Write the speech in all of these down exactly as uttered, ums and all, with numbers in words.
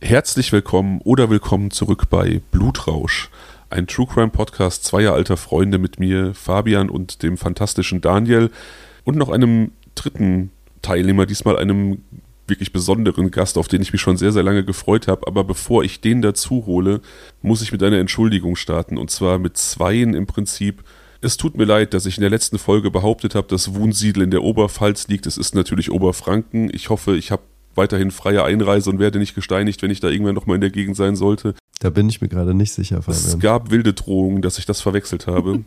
Herzlich willkommen oder willkommen zurück bei Blutrausch, ein True Crime Podcast zweier alter Freunde mit mir, Fabian und dem fantastischen Daniel und noch einem dritten Teilnehmer, diesmal einem wirklich besonderen Gast, auf den ich mich schon sehr, sehr lange gefreut habe. Aber bevor ich den dazu hole, muss ich mit einer Entschuldigung starten, und zwar mit zweien im Prinzip. Es tut mir leid, dass ich in der letzten Folge behauptet habe, dass Wunsiedel in der Oberpfalz liegt. Es ist natürlich Oberfranken. Ich hoffe, ich habe weiterhin freie Einreise und werde nicht gesteinigt, wenn ich da irgendwann nochmal in der Gegend sein sollte. Da bin ich mir gerade nicht sicher, Fabian. Es gab wilde Drohungen, dass ich das verwechselt habe.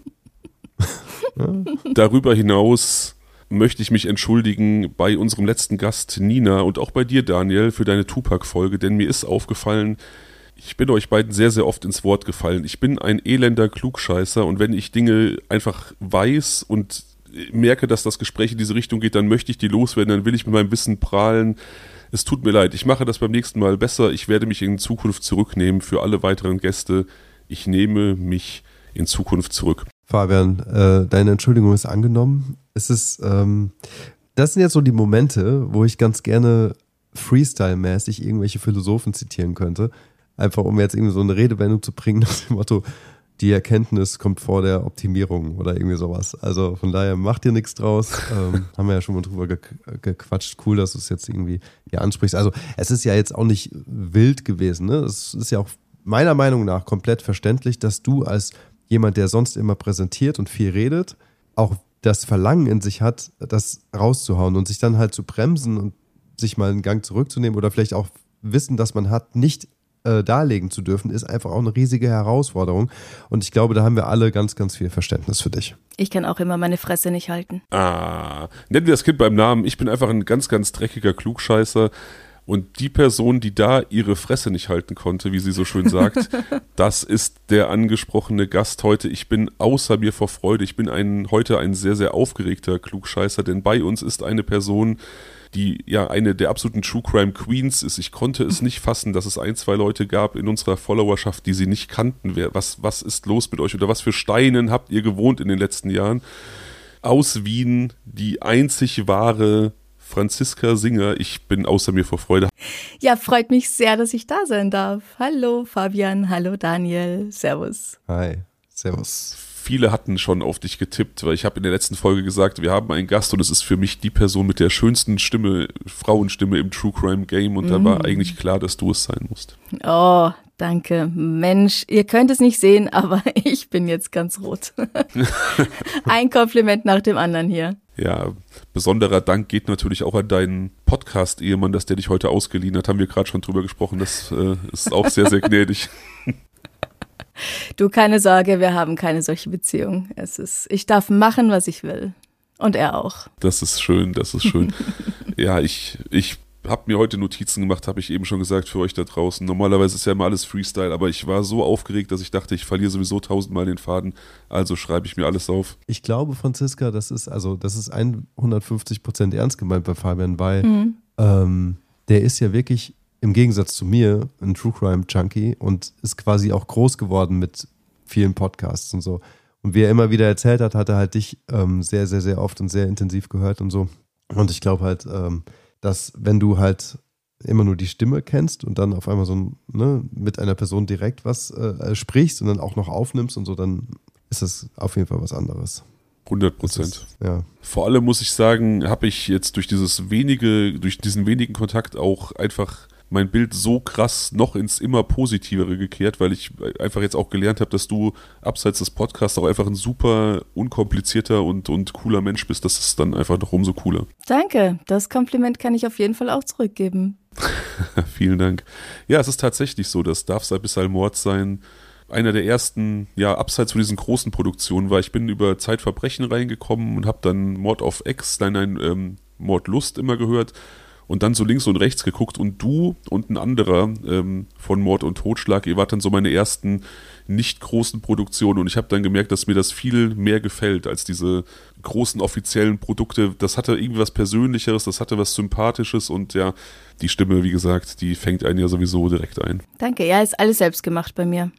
Darüber hinaus möchte ich mich entschuldigen bei unserem letzten Gast Nina und auch bei dir, Daniel, für deine Tupac-Folge, denn mir ist aufgefallen, ich bin euch beiden sehr, sehr oft ins Wort gefallen. Ich bin ein elender Klugscheißer, und wenn ich Dinge einfach weiß und merke, dass das Gespräch in diese Richtung geht, dann möchte ich die loswerden, dann will ich mit meinem Wissen prahlen. Es tut mir leid, ich mache das beim nächsten Mal besser. Ich werde mich in Zukunft zurücknehmen für alle weiteren Gäste. Ich nehme mich in Zukunft zurück. Fabian, äh, deine Entschuldigung ist angenommen. Es ist, ähm, das sind jetzt so die Momente, wo ich ganz gerne Freestyle-mäßig irgendwelche Philosophen zitieren könnte. Einfach um jetzt irgendwie so eine Redewendung zu bringen nach dem Motto, die Erkenntnis kommt vor der Optimierung oder irgendwie sowas. Also von daher, mach dir nichts draus. Ähm, haben wir ja schon mal drüber ge- gequatscht. Cool, dass du es jetzt irgendwie hier ansprichst. Also es ist ja jetzt auch nicht wild gewesen. Ne? Es ist ja auch meiner Meinung nach komplett verständlich, dass du als jemand, der sonst immer präsentiert und viel redet, auch das Verlangen in sich hat, das rauszuhauen und sich dann halt zu bremsen und sich mal einen Gang zurückzunehmen oder vielleicht auch Wissen, das man hat, nicht äh, darlegen zu dürfen, ist einfach auch eine riesige Herausforderung. Und ich glaube, da haben wir alle ganz, ganz viel Verständnis für dich. Ich kann auch immer meine Fresse nicht halten. Ah, nennen wir das Kind beim Namen. Ich bin einfach ein ganz, ganz dreckiger Klugscheißer. Und die Person, die da ihre Fresse nicht halten konnte, wie sie so schön sagt, das ist der angesprochene Gast heute. Ich bin außer mir vor Freude. Ich bin ein, heute ein sehr, sehr aufgeregter Klugscheißer, denn bei uns ist eine Person, die ja eine der absoluten True Crime Queens ist. Ich konnte es nicht fassen, dass es ein, zwei Leute gab in unserer Followerschaft, die sie nicht kannten. Wer, was, was ist los mit euch? Oder was für Steinen habt ihr gewohnt in den letzten Jahren? Aus Wien, die einzig wahre Franziska Singer. Ich bin außer mir vor Freude. Ja, freut mich sehr, dass ich da sein darf. Hallo Fabian, hallo Daniel, servus. Hi, servus. Viele hatten schon auf dich getippt, weil ich habe in der letzten Folge gesagt, wir haben einen Gast und es ist für mich die Person mit der schönsten Stimme, Frauenstimme im True Crime Game, und mm. da war eigentlich klar, dass du es sein musst. Oh, danke. Mensch, ihr könnt es nicht sehen, aber ich bin jetzt ganz rot. Ein Kompliment nach dem anderen hier. Ja, besonderer Dank geht natürlich auch an deinen Podcast-Ehemann, dass der dich heute ausgeliehen hat. Haben wir gerade schon drüber gesprochen. Das äh, ist auch sehr, sehr gnädig. Du, keine Sorge, wir haben keine solche Beziehung. Es ist, ich darf machen, was ich will. Und er auch. Das ist schön, das ist schön. Ja, ich, ich habe mir heute Notizen gemacht, habe ich eben schon gesagt, für euch da draußen. Normalerweise ist ja immer alles Freestyle, aber ich war so aufgeregt, dass ich dachte, ich verliere sowieso tausendmal den Faden. Also schreibe ich mir alles auf. Ich glaube, Franziska, das ist also das ist hundertfünfzig Prozent ernst gemeint bei Fabian, weil mhm. ähm, der ist ja wirklich im Gegensatz zu mir ein True Crime Junkie und ist quasi auch groß geworden mit vielen Podcasts und so. Und wie er immer wieder erzählt hat, hat er halt dich ähm, sehr, sehr, sehr oft und sehr intensiv gehört und so. Und ich glaube halt, ähm, dass wenn du halt immer nur die Stimme kennst und dann auf einmal so ne, mit einer Person direkt was äh, sprichst und dann auch noch aufnimmst und so, dann ist das auf jeden Fall was anderes. hundert Prozent. Ja. Vor allem muss ich sagen, habe ich jetzt durch dieses wenige, durch diesen wenigen Kontakt auch einfach mein Bild so krass noch ins immer Positivere gekehrt, weil ich einfach jetzt auch gelernt habe, dass du abseits des Podcasts auch einfach ein super unkomplizierter und, und cooler Mensch bist. Das ist dann einfach noch umso cooler. Danke, das Kompliment kann ich auf jeden Fall auch zurückgeben. Vielen Dank. Ja, es ist tatsächlich so, dass Darf sei Abyssal Mord sein einer der ersten, ja, abseits von diesen großen Produktionen war. Ich bin über Zeitverbrechen reingekommen und habe dann Mord auf Ex, nein, nein, ähm, Mordlust immer gehört. Und dann so links und rechts geguckt und du und ein anderer ähm, von Mord und Totschlag, ihr wart dann so meine ersten nicht großen Produktionen, und ich habe dann gemerkt, dass mir das viel mehr gefällt als diese großen offiziellen Produkte. Das hatte irgendwie was Persönlicheres, das hatte was Sympathisches, und ja, die Stimme, wie gesagt, die fängt einen ja sowieso direkt ein. Danke, ja, ist alles selbst gemacht bei mir.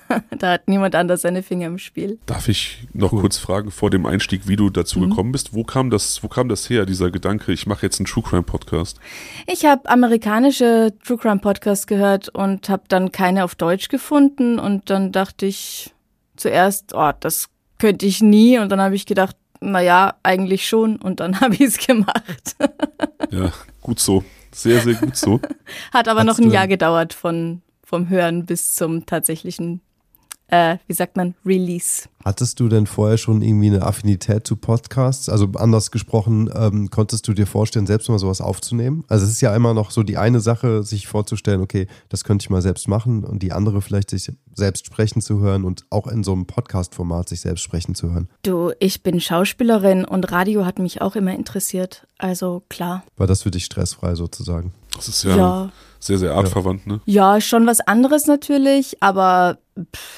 Da hat niemand anders seine Finger im Spiel. Darf ich noch Cool. kurz fragen vor dem Einstieg, wie du dazu Mhm. gekommen bist? Wo kam das, wo kam das her, dieser Gedanke, ich mache jetzt einen True Crime Podcast? Ich habe amerikanische True Crime Podcasts gehört und habe dann keine auf Deutsch gefunden und dann dachte ich zuerst, oh, das könnte ich nie und dann habe ich gedacht, naja, eigentlich schon und dann habe ich es gemacht. Ja, gut so. Sehr, sehr gut so. Hat aber Hattest noch ein du- Jahr gedauert von vom Hören bis zum tatsächlichen, äh, wie sagt man, Release. Hattest du denn vorher schon irgendwie eine Affinität zu Podcasts? Also anders gesprochen, ähm, konntest du dir vorstellen, selbst mal sowas aufzunehmen? Also es ist ja immer noch so die eine Sache, sich vorzustellen, okay, das könnte ich mal selbst machen und die andere vielleicht sich selbst sprechen zu hören und auch in so einem Podcast-Format sich selbst sprechen zu hören. Du, ich bin Schauspielerin und Radio hat mich auch immer interessiert, also klar. War das für dich stressfrei sozusagen? Das ist ja, Ja, sehr, sehr artverwandt, ne? ja, schon was anderes natürlich, aber pff,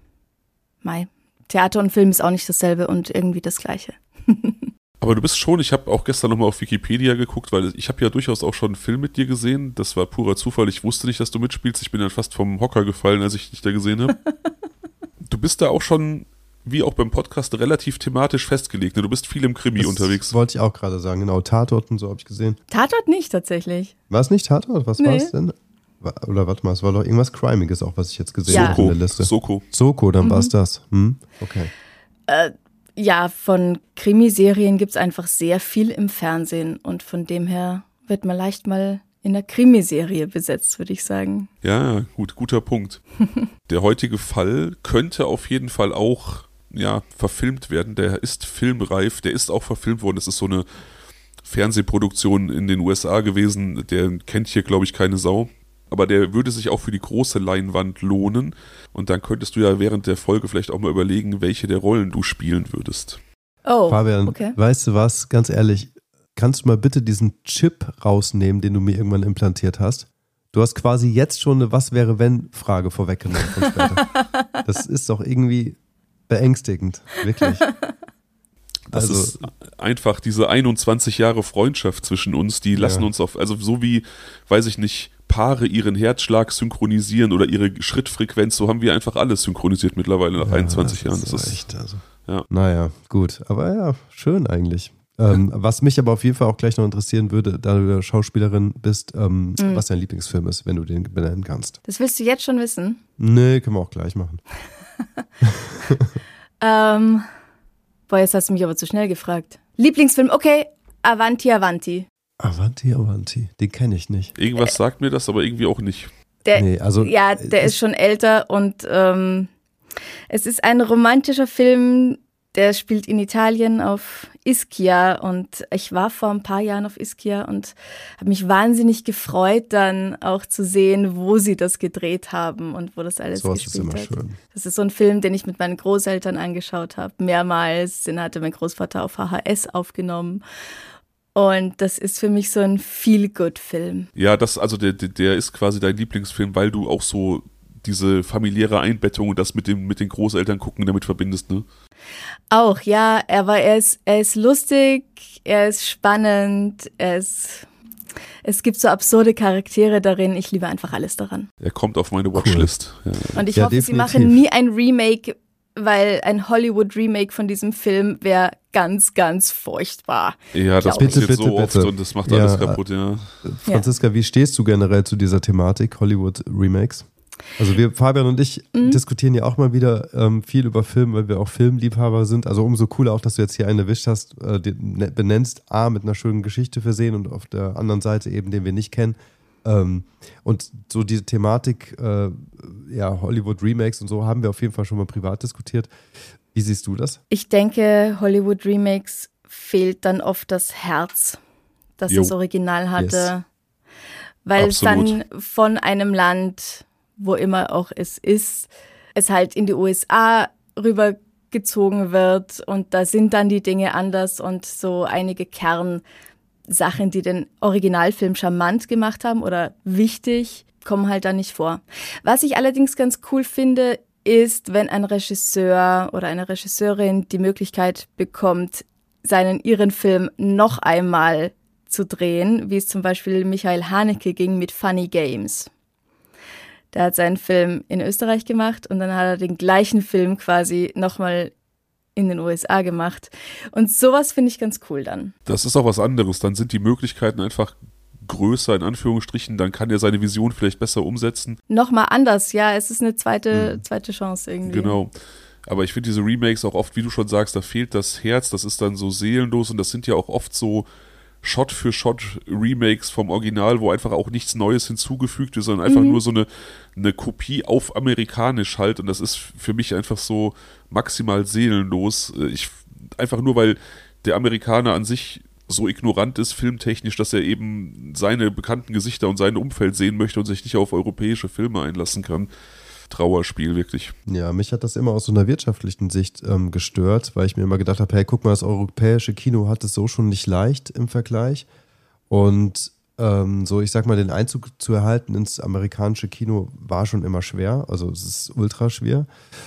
mei, Theater und Film ist auch nicht dasselbe und irgendwie das Gleiche. Aber du bist schon, ich habe auch gestern nochmal auf Wikipedia geguckt, weil ich habe ja durchaus auch schon einen Film mit dir gesehen. Das war purer Zufall. Ich wusste nicht, dass du mitspielst. Ich bin dann fast vom Hocker gefallen, als ich dich da gesehen habe. Du bist da auch schon, wie auch beim Podcast, relativ thematisch festgelegt. Ne? Du bist viel im Krimi Das unterwegs. wollte ich auch gerade sagen, genau. Tatort und so habe ich gesehen. Tatort nicht tatsächlich. War es nicht Tatort? Was Nee. war es denn? War- Oder warte mal, es war doch irgendwas Crimiges auch, was ich jetzt gesehen Ja. habe in Soko. der Liste. Soko. Soko, dann Mhm. war es das. Hm? Okay. Äh, ja, von Krimiserien gibt es einfach sehr viel im Fernsehen und von dem her wird man leicht mal in einer Krimiserie besetzt, würde ich sagen. Ja, gut, guter Punkt. Der heutige Fall könnte auf jeden Fall auch ja, verfilmt werden. Der ist filmreif, der ist auch verfilmt worden. Das ist so eine Fernsehproduktion in den U S A gewesen. Der kennt hier, glaube ich, keine Sau. Aber der würde sich auch für die große Leinwand lohnen. Und dann könntest du ja während der Folge vielleicht auch mal überlegen, welche der Rollen du spielen würdest. Oh, Fabian, okay. weißt du was? Ganz ehrlich, kannst du mal bitte diesen Chip rausnehmen, den du mir irgendwann implantiert hast? Du hast quasi jetzt schon eine Was-wäre-wenn-Frage vorweggenommen von später. Das ist doch irgendwie beängstigend, wirklich. Das Also- ist einfach diese einundzwanzig Jahre Freundschaft zwischen uns, die lassen Ja. uns auf, also so wie, weiß ich nicht, Paare ihren Herzschlag synchronisieren oder ihre Schrittfrequenz, so haben wir einfach alles synchronisiert mittlerweile nach Ja, einundzwanzig Jahren. Das Das ist ist, echt, also. ja. Naja, gut. Aber ja, schön eigentlich. Ähm, was mich aber auf jeden Fall auch gleich noch interessieren würde, da du Schauspielerin bist, ähm, Mhm. was dein Lieblingsfilm ist, wenn du den benennen kannst. Das willst du jetzt schon wissen? Nee, können wir auch gleich machen. Ähm, boah, jetzt hast du mich aber zu schnell gefragt. Lieblingsfilm, okay, Avanti Avanti. Avanti, Avanti, den kenne ich nicht. Irgendwas sagt mir das, aber irgendwie auch nicht. Der, Nee, also ja, der es- ist schon älter und ähm, es ist ein romantischer Film, der spielt in Italien auf Ischia und ich war vor ein paar Jahren auf Ischia und habe mich wahnsinnig gefreut, dann auch zu sehen, wo sie das gedreht haben und wo das alles Sowas ist gespielt immer hat. schön. Das ist so ein Film, den ich mit meinen Großeltern angeschaut habe, mehrmals. Den hatte mein Großvater auf V H S aufgenommen. Und das ist für mich so ein Feel-Good-Film. Ja, das, also der, der- der ist quasi dein Lieblingsfilm, weil du auch so diese familiäre Einbettung und das mit dem, mit den Großeltern gucken damit verbindest, ne? Auch, ja, aber er ist, er ist lustig, er ist spannend, er ist, es gibt so absurde Charaktere darin. Ich liebe einfach alles daran. Er kommt auf meine Watchlist. Ja. Und ich Ja, hoffe, sie definitiv. machen nie ein Remake, weil ein Hollywood-Remake von diesem Film wäre ganz, ganz furchtbar. Ja, das Bitte, passiert bitte, so oft bitte. und das macht Ja, alles kaputt, ja. Franziska, wie stehst du generell zu dieser Thematik Hollywood-Remakes? Also wir, Fabian und ich, Mhm. diskutieren ja auch mal wieder ähm, viel über Film, weil wir auch Filmliebhaber sind. Also umso cooler auch, dass du jetzt hier einen erwischt hast, äh, den ne- benennst, A, mit einer schönen Geschichte versehen und auf der anderen Seite eben, den wir nicht kennen. Ähm, und so diese Thematik, äh, ja, Hollywood-Remakes und so, haben wir auf jeden Fall schon mal privat diskutiert. Wie siehst du das? Ich denke, Hollywood-Remakes fehlt dann oft das Herz, das Jo. das Original hatte. Yes. Weil es Absolut. dann von einem Land, wo immer auch es ist, es halt in die U S A rübergezogen wird und da sind dann die Dinge anders und so einige Kernsachen, die den Originalfilm charmant gemacht haben oder wichtig, kommen halt da nicht vor. Was ich allerdings ganz cool finde, ist, wenn ein Regisseur oder eine Regisseurin die Möglichkeit bekommt, seinen ihren Film noch einmal zu drehen, wie es zum Beispiel Michael Haneke ging mit Funny Games. Der hat seinen Film in Österreich gemacht und dann hat er den gleichen Film quasi nochmal in den U S A gemacht. Und sowas finde ich ganz cool dann. Das ist auch was anderes. Dann sind die Möglichkeiten einfach größer, in Anführungsstrichen. Dann kann er seine Vision vielleicht besser umsetzen. Nochmal anders, ja. Es ist eine zweite, hm. zweite Chance irgendwie. Genau. Aber ich finde diese Remakes auch oft, wie du schon sagst, da fehlt das Herz. Das ist dann so seelenlos und das sind ja auch oft so Shot für Shot Remakes vom Original, wo einfach auch nichts Neues hinzugefügt wird, sondern einfach mhm. nur so eine, eine Kopie auf amerikanisch halt und das ist für mich einfach so maximal seelenlos. Ich, einfach nur, weil der Amerikaner an sich so ignorant ist, filmtechnisch, dass er eben seine bekannten Gesichter und sein Umfeld sehen möchte und sich nicht auf europäische Filme einlassen kann. Trauerspiel, wirklich. Ja, mich hat das immer aus so einer wirtschaftlichen Sicht ähm, gestört, weil ich mir immer gedacht habe, hey, guck mal, das europäische Kino hat es so schon nicht leicht im Vergleich und ähm, so, ich sag mal, den Einzug zu erhalten ins amerikanische Kino war schon immer schwer, also es ist ultra schwer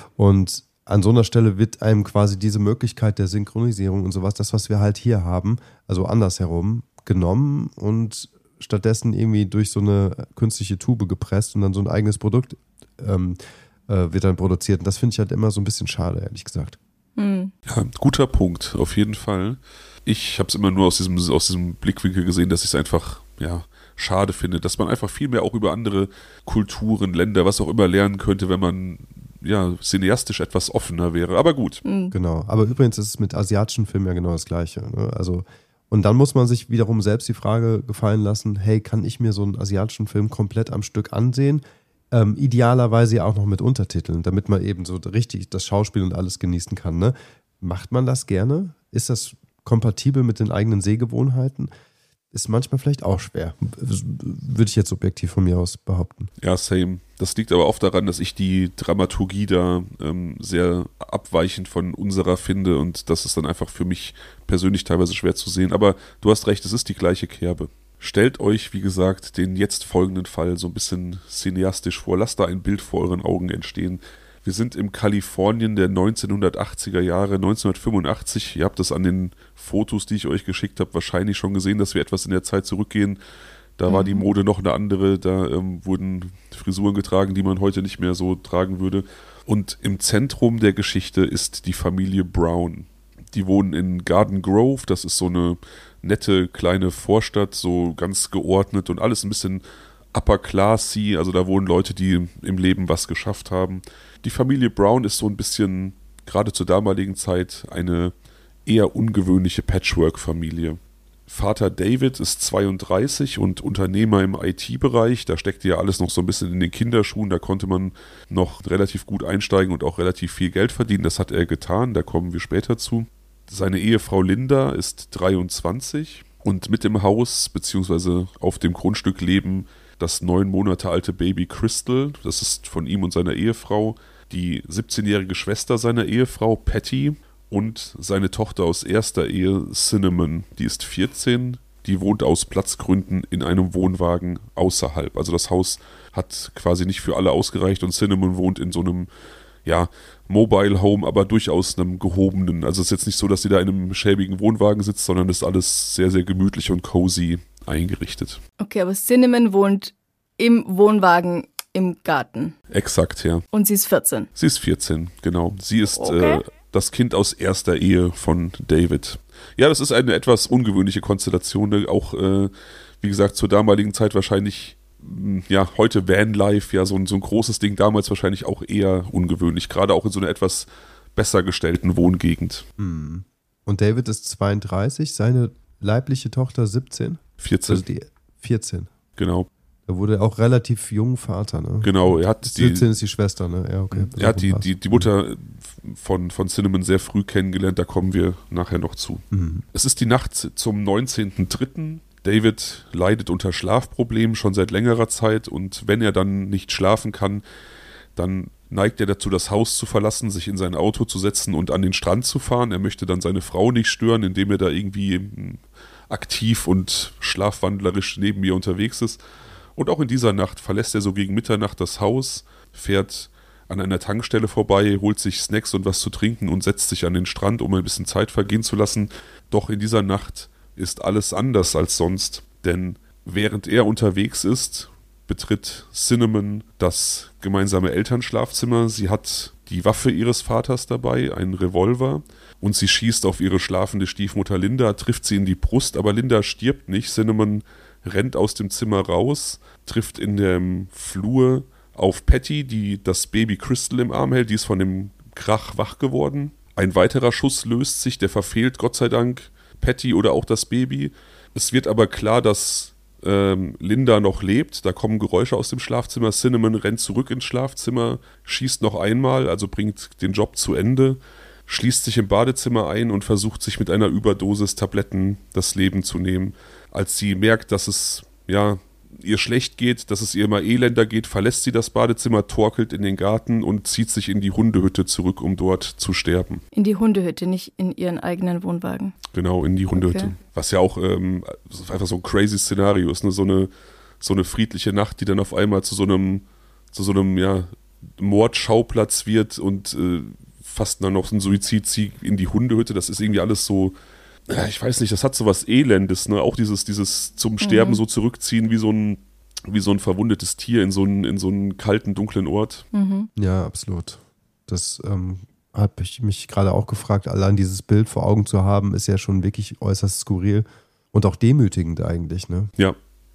und an so einer Stelle wird einem quasi diese Möglichkeit der Synchronisierung und sowas, das, was wir halt hier haben, also andersherum, genommen und stattdessen irgendwie durch so eine künstliche Tube gepresst und dann so ein eigenes Produkt ähm, äh, wird dann produziert. Und das finde ich halt immer so ein bisschen schade, ehrlich gesagt. Mhm. Ja, guter Punkt, auf jeden Fall. Ich habe es immer nur aus diesem, aus diesem Blickwinkel gesehen, dass ich es einfach, ja, schade finde, dass man einfach viel mehr auch über andere Kulturen, Länder, was auch immer lernen könnte, wenn man ja, cineastisch etwas offener wäre. Aber gut. Mhm. Genau. Aber übrigens ist es mit asiatischen Filmen ja genau das Gleiche. Ne? Also und dann muss man sich wiederum selbst die Frage gefallen lassen, hey, kann ich mir so einen asiatischen Film komplett am Stück ansehen? Ähm, idealerweise ja auch noch mit Untertiteln, damit man eben so richtig das Schauspiel und alles genießen kann. Ne? Macht man das gerne? Ist das kompatibel mit den eigenen Sehgewohnheiten? Ist manchmal vielleicht auch schwer, würde ich jetzt objektiv von mir aus behaupten. Ja, same. Das liegt aber oft daran, dass ich die Dramaturgie da ähm, sehr abweichend von unserer finde und das ist dann einfach für mich persönlich teilweise schwer zu sehen. Aber du hast recht, es ist die gleiche Kerbe. Stellt euch, wie gesagt, den jetzt folgenden Fall so ein bisschen cineastisch vor. Lasst da ein Bild vor euren Augen entstehen. Wir sind im Kalifornien der neunzehnhundertachtziger Jahre, neunzehnhundertfünfundachtzig. Ihr habt das an den Fotos, die ich euch geschickt habe, wahrscheinlich schon gesehen, dass wir etwas in der Zeit zurückgehen. Da mhm. war die Mode noch eine andere, da ähm, wurden Frisuren getragen, die man heute nicht mehr so tragen würde. Und im Zentrum der Geschichte ist die Familie Brown. Die wohnen in Garden Grove, das ist so eine nette kleine Vorstadt, so ganz geordnet und alles ein bisschen upper classy, also da wohnen Leute, die im Leben was geschafft haben. Die Familie Brown ist so ein bisschen, gerade zur damaligen Zeit, eine eher ungewöhnliche Patchwork-Familie. Vater David ist zweiunddreißig und Unternehmer im I T-Bereich. Da steckte ja alles noch so ein bisschen in den Kinderschuhen. Da konnte man noch relativ gut einsteigen und auch relativ viel Geld verdienen. Das hat er getan, da kommen wir später zu. Seine Ehefrau Linda ist dreiundzwanzig und mit im Haus bzw. auf dem Grundstück leben das neun Monate alte Baby Crystal. Das ist von ihm und seiner Ehefrau. Die siebzehnjährige Schwester seiner Ehefrau Patty und seine Tochter aus erster Ehe Cinnamon. Die ist vierzehn. Die wohnt aus Platzgründen in einem Wohnwagen außerhalb. Also das Haus hat quasi nicht für alle ausgereicht und Cinnamon wohnt in so einem, ja, Mobile Home, aber durchaus einem gehobenen. Also es ist jetzt nicht so, dass sie da in einem schäbigen Wohnwagen sitzt, sondern das ist alles sehr, sehr gemütlich und cozy eingerichtet. Okay, aber Cinnamon wohnt im Wohnwagen im Garten. Exakt, ja. Und sie ist vierzehn. Sie ist vierzehn, genau. Sie ist okay. äh, das Kind aus erster Ehe von David. Ja, das ist eine etwas ungewöhnliche Konstellation, auch, äh, wie gesagt, zur damaligen Zeit wahrscheinlich, ja, heute Vanlife, ja, so ein, so ein großes Ding, damals wahrscheinlich auch eher ungewöhnlich, gerade auch in so einer etwas besser gestellten Wohngegend. Und David ist zweiunddreißig, seine leibliche Tochter siebzehn? vierzehn. Also die vierzehn. Genau. Da wurde er auch relativ jung Vater, ne? Genau, er hat die... siebzehn ist die Schwester, ne? Ja, okay. Er hat die, die, die Mutter von, von Cinnamon sehr früh kennengelernt, da kommen wir nachher noch zu. Mhm. Es ist die Nacht zum neunzehnten dritten David leidet unter Schlafproblemen schon seit längerer Zeit und wenn er dann nicht schlafen kann, dann neigt er dazu, das Haus zu verlassen, sich in sein Auto zu setzen und an den Strand zu fahren. Er möchte dann seine Frau nicht stören, indem er da irgendwie aktiv und schlafwandlerisch neben mir unterwegs ist. Und auch in dieser Nacht verlässt er so gegen Mitternacht das Haus, fährt an einer Tankstelle vorbei, holt sich Snacks und was zu trinken und setzt sich an den Strand, um ein bisschen Zeit vergehen zu lassen. Doch in dieser Nacht ist alles anders als sonst, denn während er unterwegs ist, betritt Cinnamon das gemeinsame Elternschlafzimmer. Sie hat die Waffe ihres Vaters dabei, einen Revolver, und sie schießt auf ihre schlafende Stiefmutter Linda, trifft sie in die Brust, aber Linda stirbt nicht. Cinnamon rennt aus dem Zimmer raus, trifft in dem Flur auf Patty, die das Baby Crystal im Arm hält, die ist von dem Krach wach geworden. Ein weiterer Schuss löst sich, der verfehlt Gott sei Dank Patty oder auch das Baby. Es wird aber klar, dass ähm, Linda noch lebt. Da kommen Geräusche aus dem Schlafzimmer. Cinnamon rennt zurück ins Schlafzimmer, schießt noch einmal, also bringt den Job zu Ende, schließt sich im Badezimmer ein und versucht sich mit einer Überdosis Tabletten das Leben zu nehmen. Als sie merkt, dass es ja ihr schlecht geht, dass es ihr immer elender geht, verlässt sie das Badezimmer, torkelt in den Garten und zieht sich in die Hundehütte zurück, um dort zu sterben. In die Hundehütte, nicht in ihren eigenen Wohnwagen. Genau, in die Hundehütte. Okay. Was ja auch ähm, einfach so ein crazy Szenario ist, ne? So eine, so eine friedliche Nacht, die dann auf einmal zu so einem, zu so einem ja, Mordschauplatz wird und äh, fast dann noch ein Suizidsieg in die Hundehütte. Das ist irgendwie alles so, ja, ich weiß nicht, das hat so was Elendes, ne? Auch dieses, dieses zum Sterben mhm. so zurückziehen wie so ein, wie so ein verwundetes Tier in so einen, in so einen kalten, dunklen Ort. Mhm. Ja, absolut. Das ähm, habe ich mich gerade auch gefragt. Allein dieses Bild vor Augen zu haben, ist ja schon wirklich äußerst skurril und auch demütigend eigentlich, ne? Ja.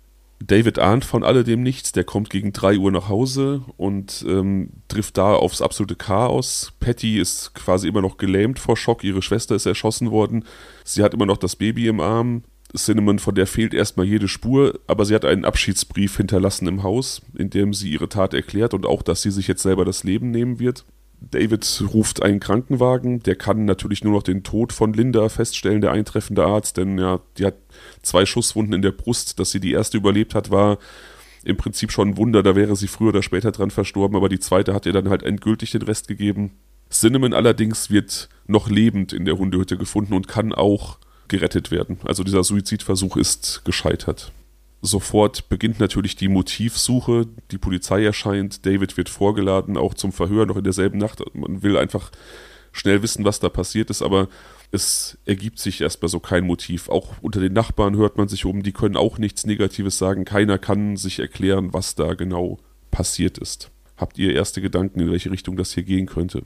David ahnt von alledem nichts, der kommt gegen drei Uhr nach Hause und ähm, trifft da aufs absolute Chaos. Patty ist quasi immer noch gelähmt vor Schock, ihre Schwester ist erschossen worden, sie hat immer noch das Baby im Arm. Cinnamon, von der fehlt erstmal jede Spur, aber sie hat einen Abschiedsbrief hinterlassen im Haus, in dem sie ihre Tat erklärt und auch, dass sie sich jetzt selber das Leben nehmen wird. David ruft einen Krankenwagen, der kann natürlich nur noch den Tod von Linda feststellen, der eintreffende Arzt, denn ja, die hat zwei Schusswunden in der Brust. Dass sie die erste überlebt hat, war im Prinzip schon ein Wunder, da wäre sie früher oder später dran verstorben, aber die zweite hat ihr dann halt endgültig den Rest gegeben. Cinnamon allerdings wird noch lebend in der Hundehütte gefunden und kann auch gerettet werden. Also dieser Suizidversuch ist gescheitert. Sofort beginnt natürlich die Motivsuche, die Polizei erscheint, David wird vorgeladen, auch zum Verhör noch in derselben Nacht. Man will einfach schnell wissen, was da passiert ist, aber es ergibt sich erstmal so kein Motiv. Auch unter den Nachbarn hört man sich um, die können auch nichts Negatives sagen. Keiner kann sich erklären, was da genau passiert ist. Habt ihr erste Gedanken, in welche Richtung das hier gehen könnte?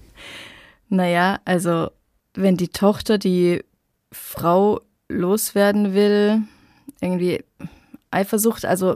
Naja, also wenn die Tochter die Frau loswerden will, irgendwie Eifersucht, also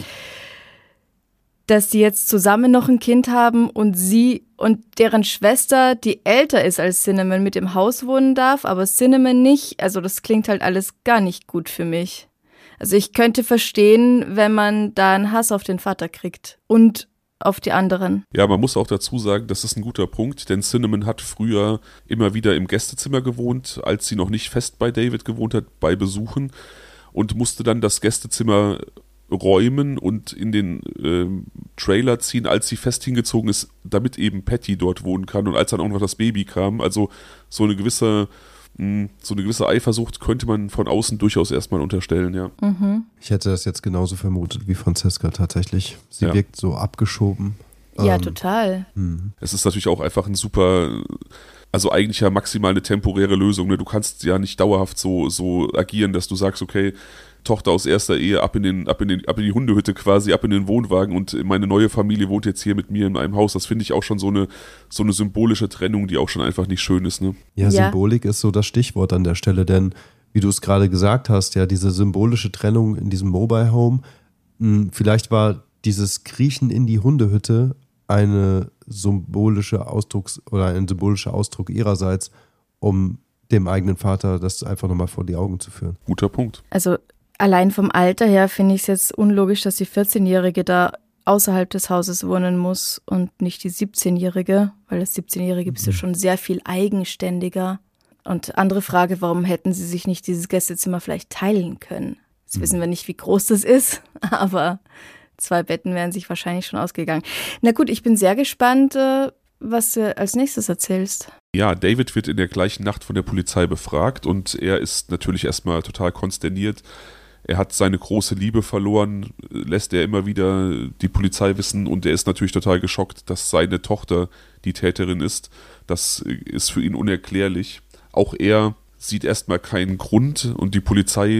dass die jetzt zusammen noch ein Kind haben und sie und deren Schwester, die älter ist als Cinnamon, mit im Haus wohnen darf, aber Cinnamon nicht, also das klingt halt alles gar nicht gut für mich. Also ich könnte verstehen, wenn man da einen Hass auf den Vater kriegt und auf die anderen. Ja, man muss auch dazu sagen, das ist ein guter Punkt, denn Cinnamon hat früher immer wieder im Gästezimmer gewohnt, als sie noch nicht fest bei David gewohnt hat, bei Besuchen. Und musste dann das Gästezimmer räumen und in den äh, Trailer ziehen, als sie fest hingezogen ist, damit eben Patty dort wohnen kann und als dann auch noch das Baby kam. Also so eine gewisse, mh, so eine gewisse Eifersucht könnte man von außen durchaus erstmal unterstellen, ja. Mhm. Ich hätte das jetzt genauso vermutet wie Franziska tatsächlich. Sie ja. wirkt so abgeschoben. Ja, ähm, total. Mh. Es ist natürlich auch einfach ein super, also eigentlich ja maximal eine temporäre Lösung. Ne? Du kannst ja nicht dauerhaft so, so agieren, dass du sagst, okay, Tochter aus erster Ehe, ab in, den, ab, in den, ab in die Hundehütte quasi, ab in den Wohnwagen und meine neue Familie wohnt jetzt hier mit mir in einem Haus. Das finde ich auch schon so eine, so eine symbolische Trennung, die auch schon einfach nicht schön ist. Ne? Ja, Ja. Symbolik ist so das Stichwort an der Stelle, denn wie du es gerade gesagt hast, ja, diese symbolische Trennung in diesem Mobile Home, mh, vielleicht war dieses Kriechen in die Hundehütte eine symbolische Ausdrucks- oder ein symbolischer Ausdruck ihrerseits, um dem eigenen Vater das einfach nochmal vor die Augen zu führen. Guter Punkt. Also allein vom Alter her finde ich es jetzt unlogisch, dass die vierzehnjährige da außerhalb des Hauses wohnen muss und nicht die siebzehnjährige, weil als siebzehnjährige bist du schon sehr viel eigenständiger. Und andere Frage, warum hätten sie sich nicht dieses Gästezimmer vielleicht teilen können? Jetzt wissen wir nicht, wie groß das ist, aber zwei Betten wären sich wahrscheinlich schon ausgegangen. Na gut, ich bin sehr gespannt, was du als nächstes erzählst. Ja, David wird in der gleichen Nacht von der Polizei befragt und er ist natürlich erstmal total konsterniert. Er hat seine große Liebe verloren, lässt er immer wieder die Polizei wissen und er ist natürlich total geschockt, dass seine Tochter die Täterin ist. Das ist für ihn unerklärlich. Auch er sieht erstmal keinen Grund und die Polizei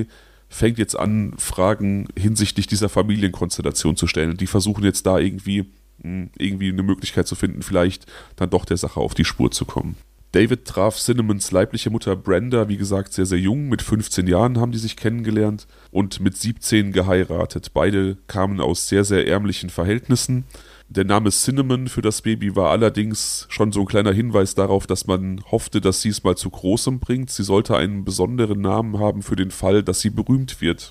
fängt jetzt an, Fragen hinsichtlich dieser Familienkonstellation zu stellen. Die versuchen jetzt da irgendwie, irgendwie eine Möglichkeit zu finden, vielleicht dann doch der Sache auf die Spur zu kommen. David traf Cinnamons leibliche Mutter Brenda, wie gesagt, sehr, sehr jung. Mit fünfzehn Jahren haben die sich kennengelernt und mit siebzehn geheiratet. Beide kamen aus sehr, sehr ärmlichen Verhältnissen. Der Name Cinnamon für das Baby war allerdings schon so ein kleiner Hinweis darauf, dass man hoffte, dass sie es mal zu Großem bringt. Sie sollte einen besonderen Namen haben für den Fall, dass sie berühmt wird.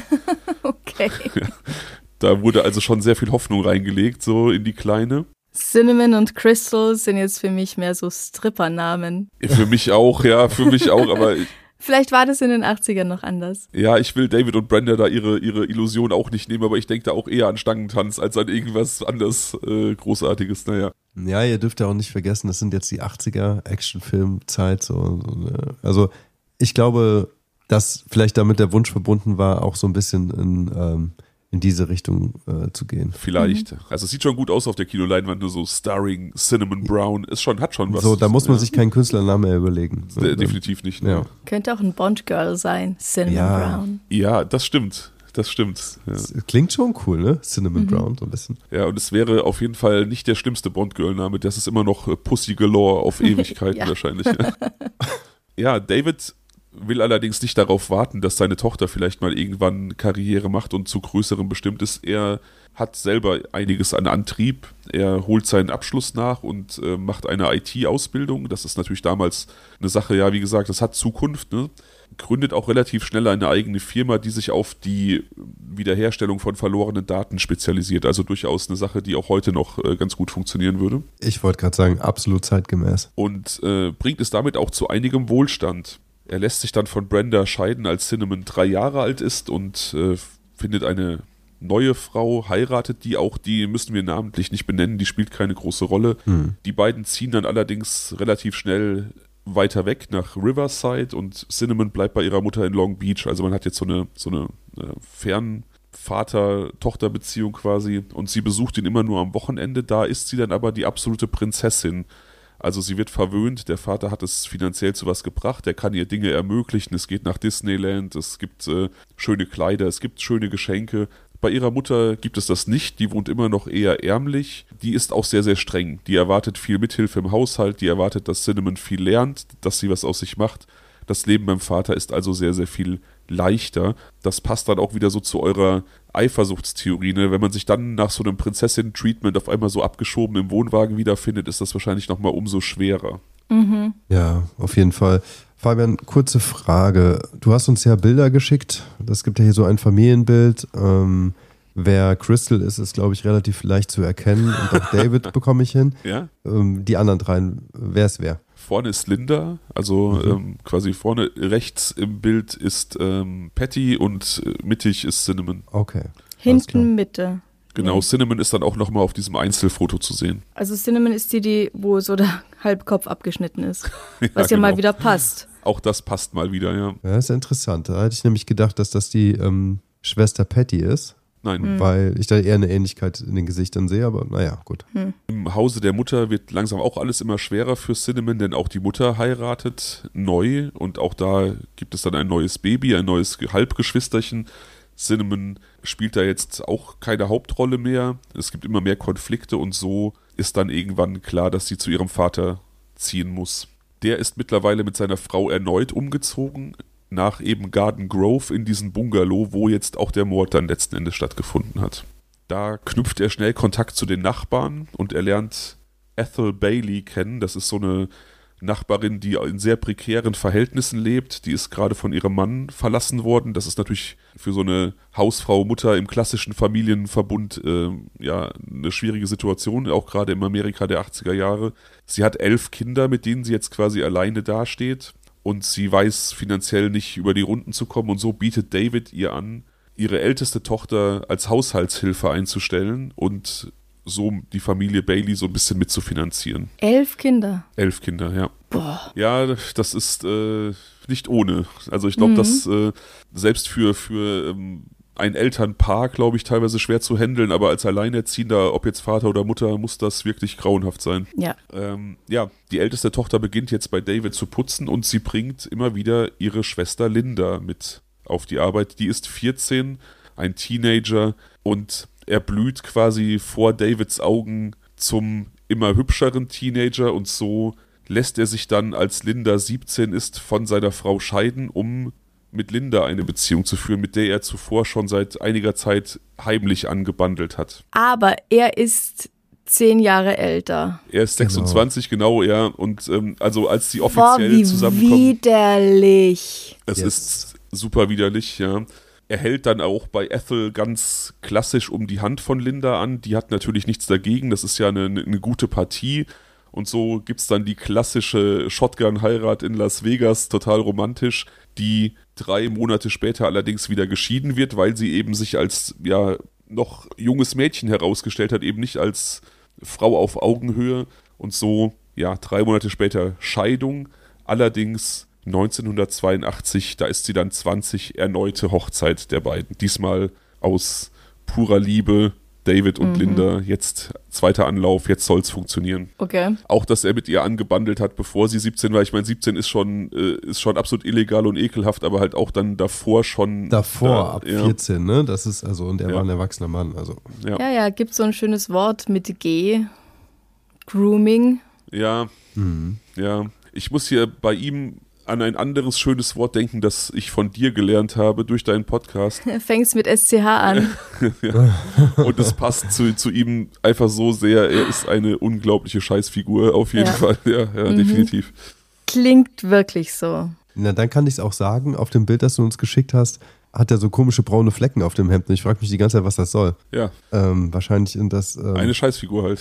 Okay. Ja, da wurde also schon sehr viel Hoffnung reingelegt, so in die Kleine. Cinnamon und Crystal sind jetzt für mich mehr so Strippernamen. Für mich auch, ja, für mich auch, aber... Vielleicht war das in den achtzigern noch anders. Ja, ich will David und Brenda da ihre, ihre Illusion auch nicht nehmen, aber ich denke da auch eher an Stangentanz als an irgendwas anderes äh, Großartiges, naja. Ja, ihr dürft ja auch nicht vergessen, das sind jetzt die achtziger Actionfilmzeit. So, also ich glaube, dass vielleicht damit der Wunsch verbunden war, auch so ein bisschen in, ähm, in diese Richtung äh, zu gehen. Vielleicht. Mhm. Also es sieht schon gut aus auf der Kinoleinwand, nur so starring Cinnamon Brown. Ist schon, hat schon was. So, da muss man ja. sich keinen Künstlernamen mehr überlegen. So, De- definitiv nicht. Ne? Ja. Könnte auch ein Bond-Girl sein, Cinnamon Ja. Brown. Ja, das stimmt. Das stimmt. Ja. Das klingt schon cool, ne? Cinnamon Mhm. Brown, so ein bisschen. Ja, und es wäre auf jeden Fall nicht der schlimmste Bond-Girl-Name. Das ist immer noch äh, Pussy Galore auf Ewigkeiten Ja. wahrscheinlich. Ja. Ja, David will allerdings nicht darauf warten, dass seine Tochter vielleicht mal irgendwann Karriere macht und zu Größerem bestimmt ist. Er hat selber einiges an Antrieb. Er holt seinen Abschluss nach und äh, macht eine I T-Ausbildung. Das ist natürlich damals eine Sache, ja, wie gesagt, das hat Zukunft, ne? Gründet auch relativ schnell eine eigene Firma, die sich auf die Wiederherstellung von verlorenen Daten spezialisiert. Also durchaus eine Sache, die auch heute noch äh, ganz gut funktionieren würde. Ich wollte gerade sagen, absolut zeitgemäß. Und äh, bringt es damit auch zu einigem Wohlstand. Er lässt sich dann von Brenda scheiden, als Cinnamon drei Jahre alt ist und äh, findet eine neue Frau, heiratet die auch, die müssen wir namentlich nicht benennen, die spielt keine große Rolle. Hm. Die beiden ziehen dann allerdings relativ schnell weiter weg nach Riverside und Cinnamon bleibt bei ihrer Mutter in Long Beach. Also man hat jetzt so eine, so eine äh, Fernvater-Tochter-Beziehung quasi und sie besucht ihn immer nur am Wochenende. Da ist sie dann aber die absolute Prinzessin. Also sie wird verwöhnt, der Vater hat es finanziell zu was gebracht, er kann ihr Dinge ermöglichen, es geht nach Disneyland, es gibt äh, schöne Kleider, es gibt schöne Geschenke. Bei ihrer Mutter gibt es das nicht, die wohnt immer noch eher ärmlich, die ist auch sehr, sehr streng. Die erwartet viel Mithilfe im Haushalt, die erwartet, dass Cinnamon viel lernt, dass sie was aus sich macht. Das Leben beim Vater ist also sehr, sehr viel leichter. Das passt dann auch wieder so zu eurer Eifersuchtstheorie, ne? Wenn man sich dann nach so einem Prinzessin-Treatment auf einmal so abgeschoben im Wohnwagen wiederfindet, ist das wahrscheinlich nochmal umso schwerer. Mhm. Ja, auf jeden Fall. Fabian, kurze Frage. Du hast uns ja Bilder geschickt. Es gibt ja hier so ein Familienbild. Ähm, wer Crystal ist, ist, glaube ich, relativ leicht zu erkennen. Und auch David bekomme ich hin. Ja? Ähm, die anderen dreien, wer ist wer? Vorne ist Linda, also Mhm. ähm, quasi vorne rechts im Bild ist ähm, Patty und äh, mittig ist Cinnamon. Okay. klar. Hinten Mitte. Genau, Nee. Cinnamon ist dann auch nochmal auf diesem Einzelfoto zu sehen. Also Cinnamon ist die, die, wo so der Halbkopf abgeschnitten ist. Ja, Was ja genau. mal wieder passt. Auch das passt mal wieder, ja. Ja, ist ja interessant. Da hätte ich nämlich gedacht, dass das die ähm, Schwester Patty ist, Nein, Mhm. weil ich da eher eine Ähnlichkeit in den Gesichtern sehe, aber naja, gut. im Hause der Mutter wird langsam auch alles immer schwerer für Cinnamon, denn auch die Mutter heiratet neu und auch da gibt es dann ein neues Baby, ein neues Halbgeschwisterchen. Cinnamon spielt da jetzt auch keine Hauptrolle mehr. Es gibt immer mehr Konflikte und so ist dann irgendwann klar, dass sie zu ihrem Vater ziehen muss. Der ist mittlerweile mit seiner Frau erneut umgezogen nach eben Garden Grove in diesen Bungalow, wo jetzt auch der Mord dann letzten Endes stattgefunden hat. Da knüpft er schnell Kontakt zu den Nachbarn und er lernt Ethel Bailey kennen. Das ist so eine Nachbarin, die in sehr prekären Verhältnissen lebt. Die ist gerade von ihrem Mann verlassen worden. Das ist natürlich für so eine Hausfrau, Mutter im klassischen Familienverbund äh, ja eine schwierige Situation, auch gerade im Amerika der achtziger Jahre. Sie hat elf Kinder, mit denen sie jetzt quasi alleine dasteht und sie weiß finanziell nicht über die Runden zu kommen und so bietet David ihr an, ihre älteste Tochter als Haushaltshilfe einzustellen und so die Familie Bailey so ein bisschen mitzufinanzieren. Elf Kinder. Elf Kinder, ja. Boah. Ja, das ist äh, nicht ohne. Also ich glaube, Mhm. dass äh, selbst für, für ähm, ein Elternpaar, glaube ich, teilweise schwer zu handeln, aber als Alleinerziehender, ob jetzt Vater oder Mutter, muss das wirklich grauenhaft sein. Ja. Ähm, ja, die älteste Tochter beginnt jetzt bei David zu putzen und sie bringt immer wieder ihre Schwester Linda mit auf die Arbeit. Die ist vierzehn, ein Teenager, und er blüht quasi vor Davids Augen zum immer hübscheren Teenager, und so lässt er sich dann, als Linda siebzehn ist, von seiner Frau scheiden, um mit Linda eine Beziehung zu führen, mit der er zuvor schon seit einiger Zeit heimlich angebandelt hat. Aber er ist zehn Jahre älter. Er ist sechsundzwanzig, genau, genau ja. Und ähm, also als sie offiziell Boah, wie zusammenkommen. Widerlich. Es Yes. ist super widerlich, ja. Er hält dann auch bei Ethel ganz klassisch um die Hand von Linda an. Die hat natürlich nichts dagegen. Das ist ja eine, eine gute Partie. Und so gibt es dann die klassische Shotgun-Heirat in Las Vegas, total romantisch, die drei Monate später allerdings wieder geschieden wird, weil sie eben sich als ja noch junges Mädchen herausgestellt hat, eben nicht als Frau auf Augenhöhe. Und so, ja, drei Monate später Scheidung. Allerdings neunzehnhundertzweiundachtzig, da ist sie dann zwanzig, erneute Hochzeit der beiden. Diesmal aus purer Liebe, David und mhm. Linda, jetzt zweiter Anlauf, jetzt soll es funktionieren. Okay. Auch, dass er mit ihr angebandelt hat, bevor sie siebzehn war. Ich meine, siebzehn ist schon, äh, ist schon absolut illegal und ekelhaft, aber halt auch dann davor schon. Davor, da, ab ja. vierzehn, ne? Das ist also, und er Ja. war ein erwachsener Mann, also. Ja, Ja, ja, gibt so ein schönes Wort mit G. Grooming. ja, Mhm. ja. Ich muss hier bei ihm an ein anderes schönes Wort denken, das ich von dir gelernt habe durch deinen Podcast. Fängst mit S C H an. Und es passt zu, zu ihm einfach so sehr. Er ist eine unglaubliche Scheißfigur, auf jeden Ja. Fall. Ja, ja, Mhm. definitiv. Klingt wirklich so. Na, dann kann ich es auch sagen, auf dem Bild, das du uns geschickt hast, hat er so komische braune Flecken auf dem Hemd. Und ich frage mich die ganze Zeit, was das soll. Ja, Ähm, wahrscheinlich sind das ähm, eine Scheißfigur halt.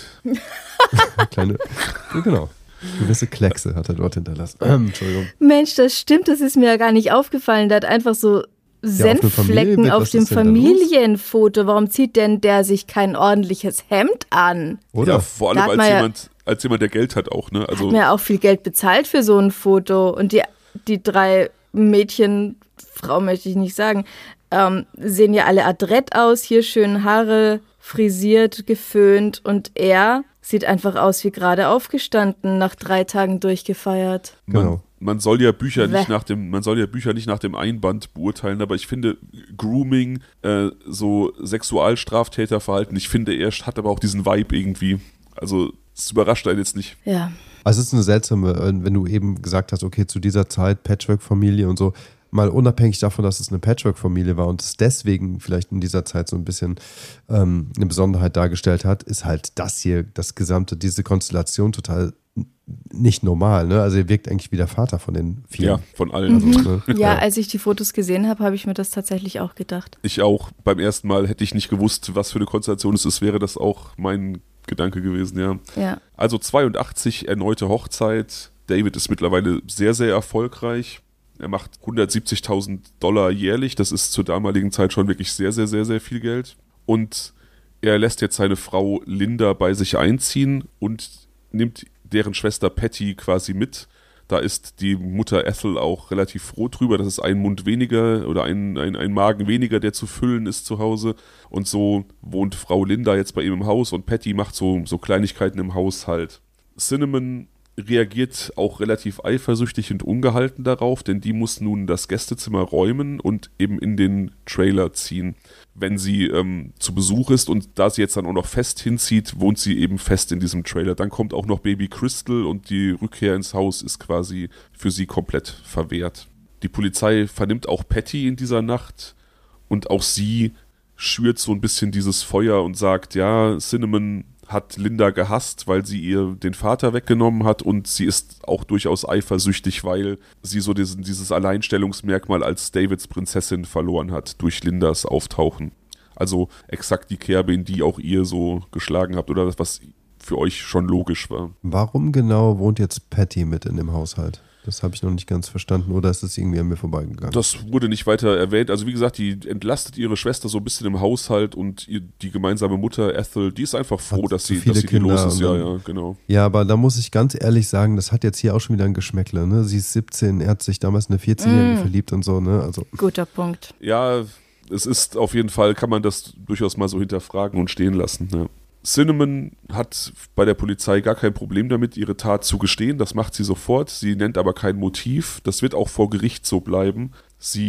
kleine, ja, genau, gewisse Kleckse hat er dort hinterlassen. Ähm, Entschuldigung. Mensch, das stimmt, das ist mir ja gar nicht aufgefallen. Der hat einfach so Senfflecken Familienbild, auf was dem ist denn da los? Familienfoto. Warum zieht denn der sich kein ordentliches Hemd an? Oder? Ja, vor Da allem hat als man ja- jemand, als jemand, der Geld hat auch, ne? Also, Hat mir ja auch viel Geld bezahlt für so ein Foto. Und die, die drei Mädchen, Frau möchte ich nicht sagen, ähm, sehen ja alle adrett aus. Hier schön Haare frisiert, geföhnt. Und er sieht einfach aus wie gerade aufgestanden, nach drei Tagen durchgefeiert. man, Genau. man soll ja Bücher Bäh. nicht nach dem, man soll ja Bücher nicht nach dem Einband beurteilen, aber ich finde Grooming, äh, so Sexualstraftäterverhalten, ich finde, er hat aber auch diesen Vibe irgendwie. Also, es überrascht einen jetzt nicht. Ja. Also es ist eine seltsame, äh, wenn du eben gesagt hast, okay, zu dieser Zeit Patchwork-Familie und so, mal unabhängig davon, dass es eine Patchwork-Familie war und es deswegen vielleicht in dieser Zeit so ein bisschen ähm, eine Besonderheit dargestellt hat, ist halt das hier, das gesamte, diese Konstellation total n- nicht normal, ne? Also er wirkt eigentlich wie der Vater von den vier. Ja, von allen. Also, ne? Ja, als ich die Fotos gesehen habe, habe ich mir das tatsächlich auch gedacht. Ich auch. Beim ersten Mal hätte ich nicht gewusst, was für eine Konstellation es ist, wäre das auch mein Gedanke gewesen, ja. Ja. Also zweiundachtzig, erneute Hochzeit. David ist mittlerweile sehr, sehr erfolgreich. Er macht hundertsiebzigtausend Dollar jährlich. Das ist zur damaligen Zeit schon wirklich sehr, sehr, sehr, sehr viel Geld. Und er lässt jetzt seine Frau Linda bei sich einziehen und nimmt deren Schwester Patty quasi mit. Da ist die Mutter Ethel auch relativ froh drüber. Das ist ein Mund weniger oder ein, ein, ein Magen weniger, der zu füllen ist zu Hause. Und so wohnt Frau Linda jetzt bei ihm im Haus und Patty macht so, so Kleinigkeiten im Haushalt. Cinnamon reagiert auch relativ eifersüchtig und ungehalten darauf, denn die muss nun das Gästezimmer räumen und eben in den Trailer ziehen, wenn sie ähm, zu Besuch ist. Und da sie jetzt dann auch noch fest hinzieht, wohnt sie eben fest in diesem Trailer. Dann kommt auch noch Baby Crystal und die Rückkehr ins Haus ist quasi für sie komplett verwehrt. Die Polizei vernimmt auch Patty in dieser Nacht und auch sie schürt so ein bisschen dieses Feuer und sagt, ja, Cinnamon hat Linda gehasst, weil sie ihr den Vater weggenommen hat und sie ist auch durchaus eifersüchtig, weil sie so diesen, dieses Alleinstellungsmerkmal als Davids Prinzessin verloren hat durch Lindas Auftauchen. Also exakt die Kerbe, in die auch ihr so geschlagen habt oder das, was für euch schon logisch war. Warum genau wohnt jetzt Patty mit in dem Haushalt? Das habe ich noch nicht ganz verstanden, oder ist das irgendwie an mir vorbeigegangen? Das wurde nicht weiter erwähnt. Also wie gesagt, die entlastet ihre Schwester so ein bisschen im Haushalt und ihr, die gemeinsame Mutter Ethel, die ist einfach froh, Hat dass so sie, viele dass sie Kinder los ist. und Ja, dann- ja, genau. Ja, aber da muss ich ganz ehrlich sagen, das hat jetzt hier auch schon wieder ein Geschmäckle, ne? Sie ist siebzehn, er hat sich damals in eine vierzehnjährige Mm. verliebt und so, ne? Also, Guter Punkt. Ja, es ist auf jeden Fall, kann man das durchaus mal so hinterfragen und stehen lassen. Ja. Cinnamon hat bei der Polizei gar kein Problem damit, ihre Tat zu gestehen. Das macht sie sofort. Sie nennt aber kein Motiv. Das wird auch vor Gericht so bleiben. Sie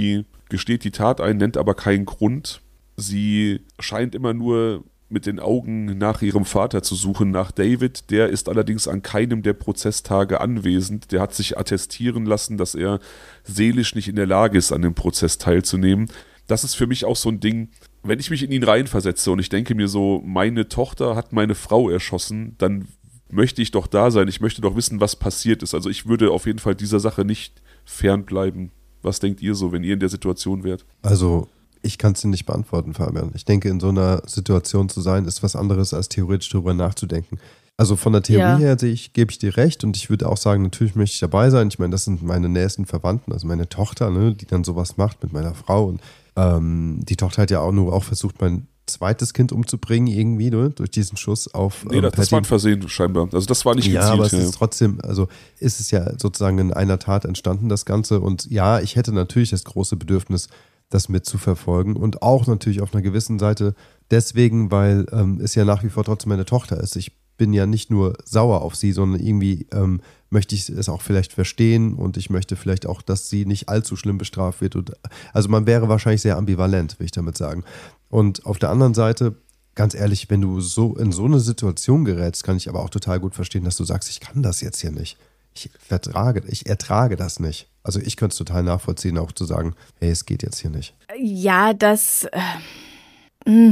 gesteht die Tat ein, nennt aber keinen Grund. Sie scheint immer nur mit den Augen nach ihrem Vater zu suchen, nach David. Der ist allerdings an keinem der Prozesstage anwesend. Der hat sich attestieren lassen, dass er seelisch nicht in der Lage ist, an dem Prozess teilzunehmen. Das ist für mich auch so ein Ding, wenn ich mich in ihn reinversetze und ich denke mir so, meine Tochter hat meine Frau erschossen, dann möchte ich doch da sein. Ich möchte doch wissen, was passiert ist. Also ich würde auf jeden Fall dieser Sache nicht fernbleiben. Was denkt ihr so, wenn ihr in der Situation wärt? Also ich kann es dir nicht beantworten, Fabian. Ich denke, in so einer Situation zu sein, ist was anderes, als theoretisch darüber nachzudenken. Also von der Theorie ja. her sehe ich, gebe ich dir recht und ich würde auch sagen, natürlich möchte ich dabei sein. Ich meine, das sind meine nächsten Verwandten, also meine Tochter, ne, die dann sowas macht mit meiner Frau. Und ähm, die Tochter hat ja auch nur auch versucht, mein zweites Kind umzubringen irgendwie, ne, durch diesen Schuss auf Nee, ähm, das, das war ein Versehen scheinbar. Also das war nicht gezielt. Ja, aber es ja. ist trotzdem, also ist es ja sozusagen in einer Tat entstanden, das Ganze. Und ja, ich hätte natürlich das große Bedürfnis, das mitzuverfolgen und auch natürlich auf einer gewissen Seite deswegen, weil ähm, es ja nach wie vor trotzdem meine Tochter ist. Ich bin ja nicht nur sauer auf sie, sondern irgendwie ähm, möchte ich es auch vielleicht verstehen und ich möchte vielleicht auch, dass sie nicht allzu schlimm bestraft wird. Und, also man wäre wahrscheinlich sehr ambivalent, will ich damit sagen. Und auf der anderen Seite, ganz ehrlich, wenn du so in so eine Situation gerätst, kann ich aber auch total gut verstehen, dass du sagst, ich kann das jetzt hier nicht. Ich vertrage, ich ertrage das nicht. Also ich könnte es total nachvollziehen, auch zu sagen, hey, es geht jetzt hier nicht. Ja, das, äh,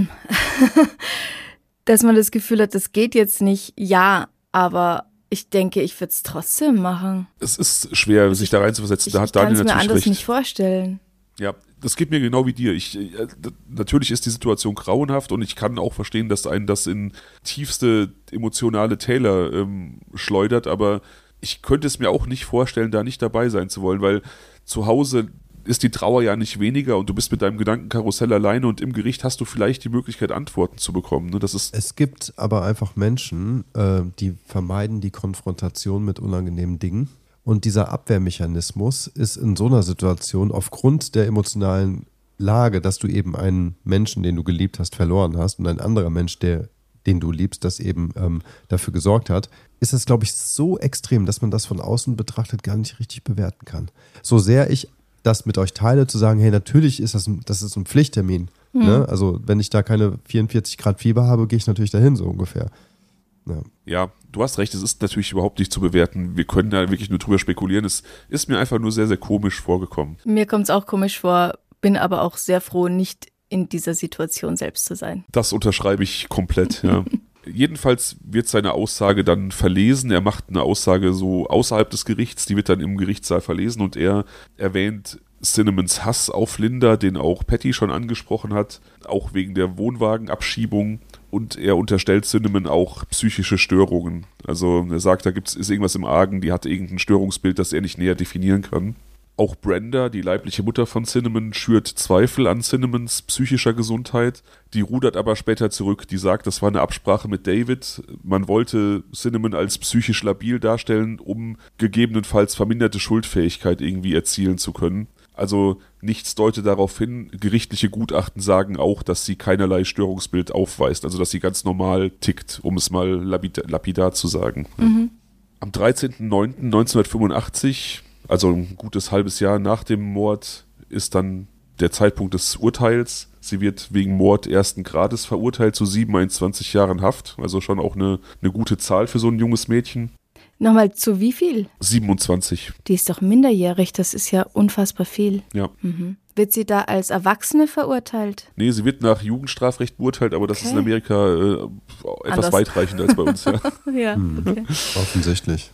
dass man das Gefühl hat, das geht jetzt nicht, ja, aber ich denke, ich würde es trotzdem machen. Es ist schwer, sich da reinzuversetzen. Da hat Daniel natürlich recht. Ich kann es mir anders nicht vorstellen. Ja, das geht mir genau wie dir. Ich, äh, natürlich ist die Situation grauenhaft und ich kann auch verstehen, dass einen das in tiefste emotionale Täler ähm, schleudert, aber ich könnte es mir auch nicht vorstellen, da nicht dabei sein zu wollen, weil zu Hause ist die Trauer ja nicht weniger und du bist mit deinem Gedankenkarussell alleine und im Gericht hast du vielleicht die Möglichkeit, Antworten zu bekommen. Ne? Das ist es gibt aber einfach Menschen, äh, die vermeiden die Konfrontation mit unangenehmen Dingen. Und dieser Abwehrmechanismus ist in so einer Situation aufgrund der emotionalen Lage, dass du eben einen Menschen, den du geliebt hast, verloren hast und ein anderer Mensch, der, den du liebst, das eben ähm, dafür gesorgt hat, ist es, glaube ich, so extrem, dass man das von außen betrachtet gar nicht richtig bewerten kann. So sehr ich das mit euch teile, zu sagen, hey, natürlich ist das ein, das ist ein Pflichttermin. Mhm. Ne? Also wenn ich da keine vierundvierzig Grad Fieber habe, gehe ich natürlich dahin, so ungefähr. Ja. ja, du hast recht, es ist natürlich überhaupt nicht zu bewerten. Wir können da wirklich nur drüber spekulieren. Es ist mir einfach nur sehr, sehr komisch vorgekommen. Mir kommt es auch komisch vor, bin aber auch sehr froh, nicht in dieser Situation selbst zu sein. Das unterschreibe ich komplett, ja. Jedenfalls wird seine Aussage dann verlesen. Er macht eine Aussage so außerhalb des Gerichts, die wird dann im Gerichtssaal verlesen und er erwähnt Cinnamons Hass auf Linda, den auch Patty schon angesprochen hat, auch wegen der Wohnwagenabschiebung, und er unterstellt Cinnamon auch psychische Störungen. Also er sagt, da gibt's, ist irgendwas im Argen, die hat irgendein Störungsbild, das er nicht näher definieren kann. Auch Brenda, die leibliche Mutter von Cinnamon, schürt Zweifel an Cinnamons psychischer Gesundheit. Die rudert aber später zurück. Die sagt, das war eine Absprache mit David. Man wollte Cinnamon als psychisch labil darstellen, um gegebenenfalls verminderte Schuldfähigkeit irgendwie erzielen zu können. Also nichts deutet darauf hin. Gerichtliche Gutachten sagen auch, dass sie keinerlei Störungsbild aufweist. Also dass sie ganz normal tickt, um es mal lapid- lapidar zu sagen. Mhm. Am dreizehnten neunten neunzehnhundertfünfundachtzig, also ein gutes halbes Jahr nach dem Mord, ist dann der Zeitpunkt des Urteils. Sie wird wegen Mord ersten Grades verurteilt zu siebenundzwanzig Jahren Haft. Also schon auch eine, eine gute Zahl für so ein junges Mädchen. Nochmal, zu wie viel? siebenundzwanzig. Die ist doch minderjährig, das ist ja unfassbar viel. Ja. Mhm. Wird sie da als Erwachsene verurteilt? Nee, sie wird nach Jugendstrafrecht beurteilt, aber das okay. ist in Amerika äh, etwas Anders. weitreichender als bei uns. Ja, ja okay. Offensichtlich.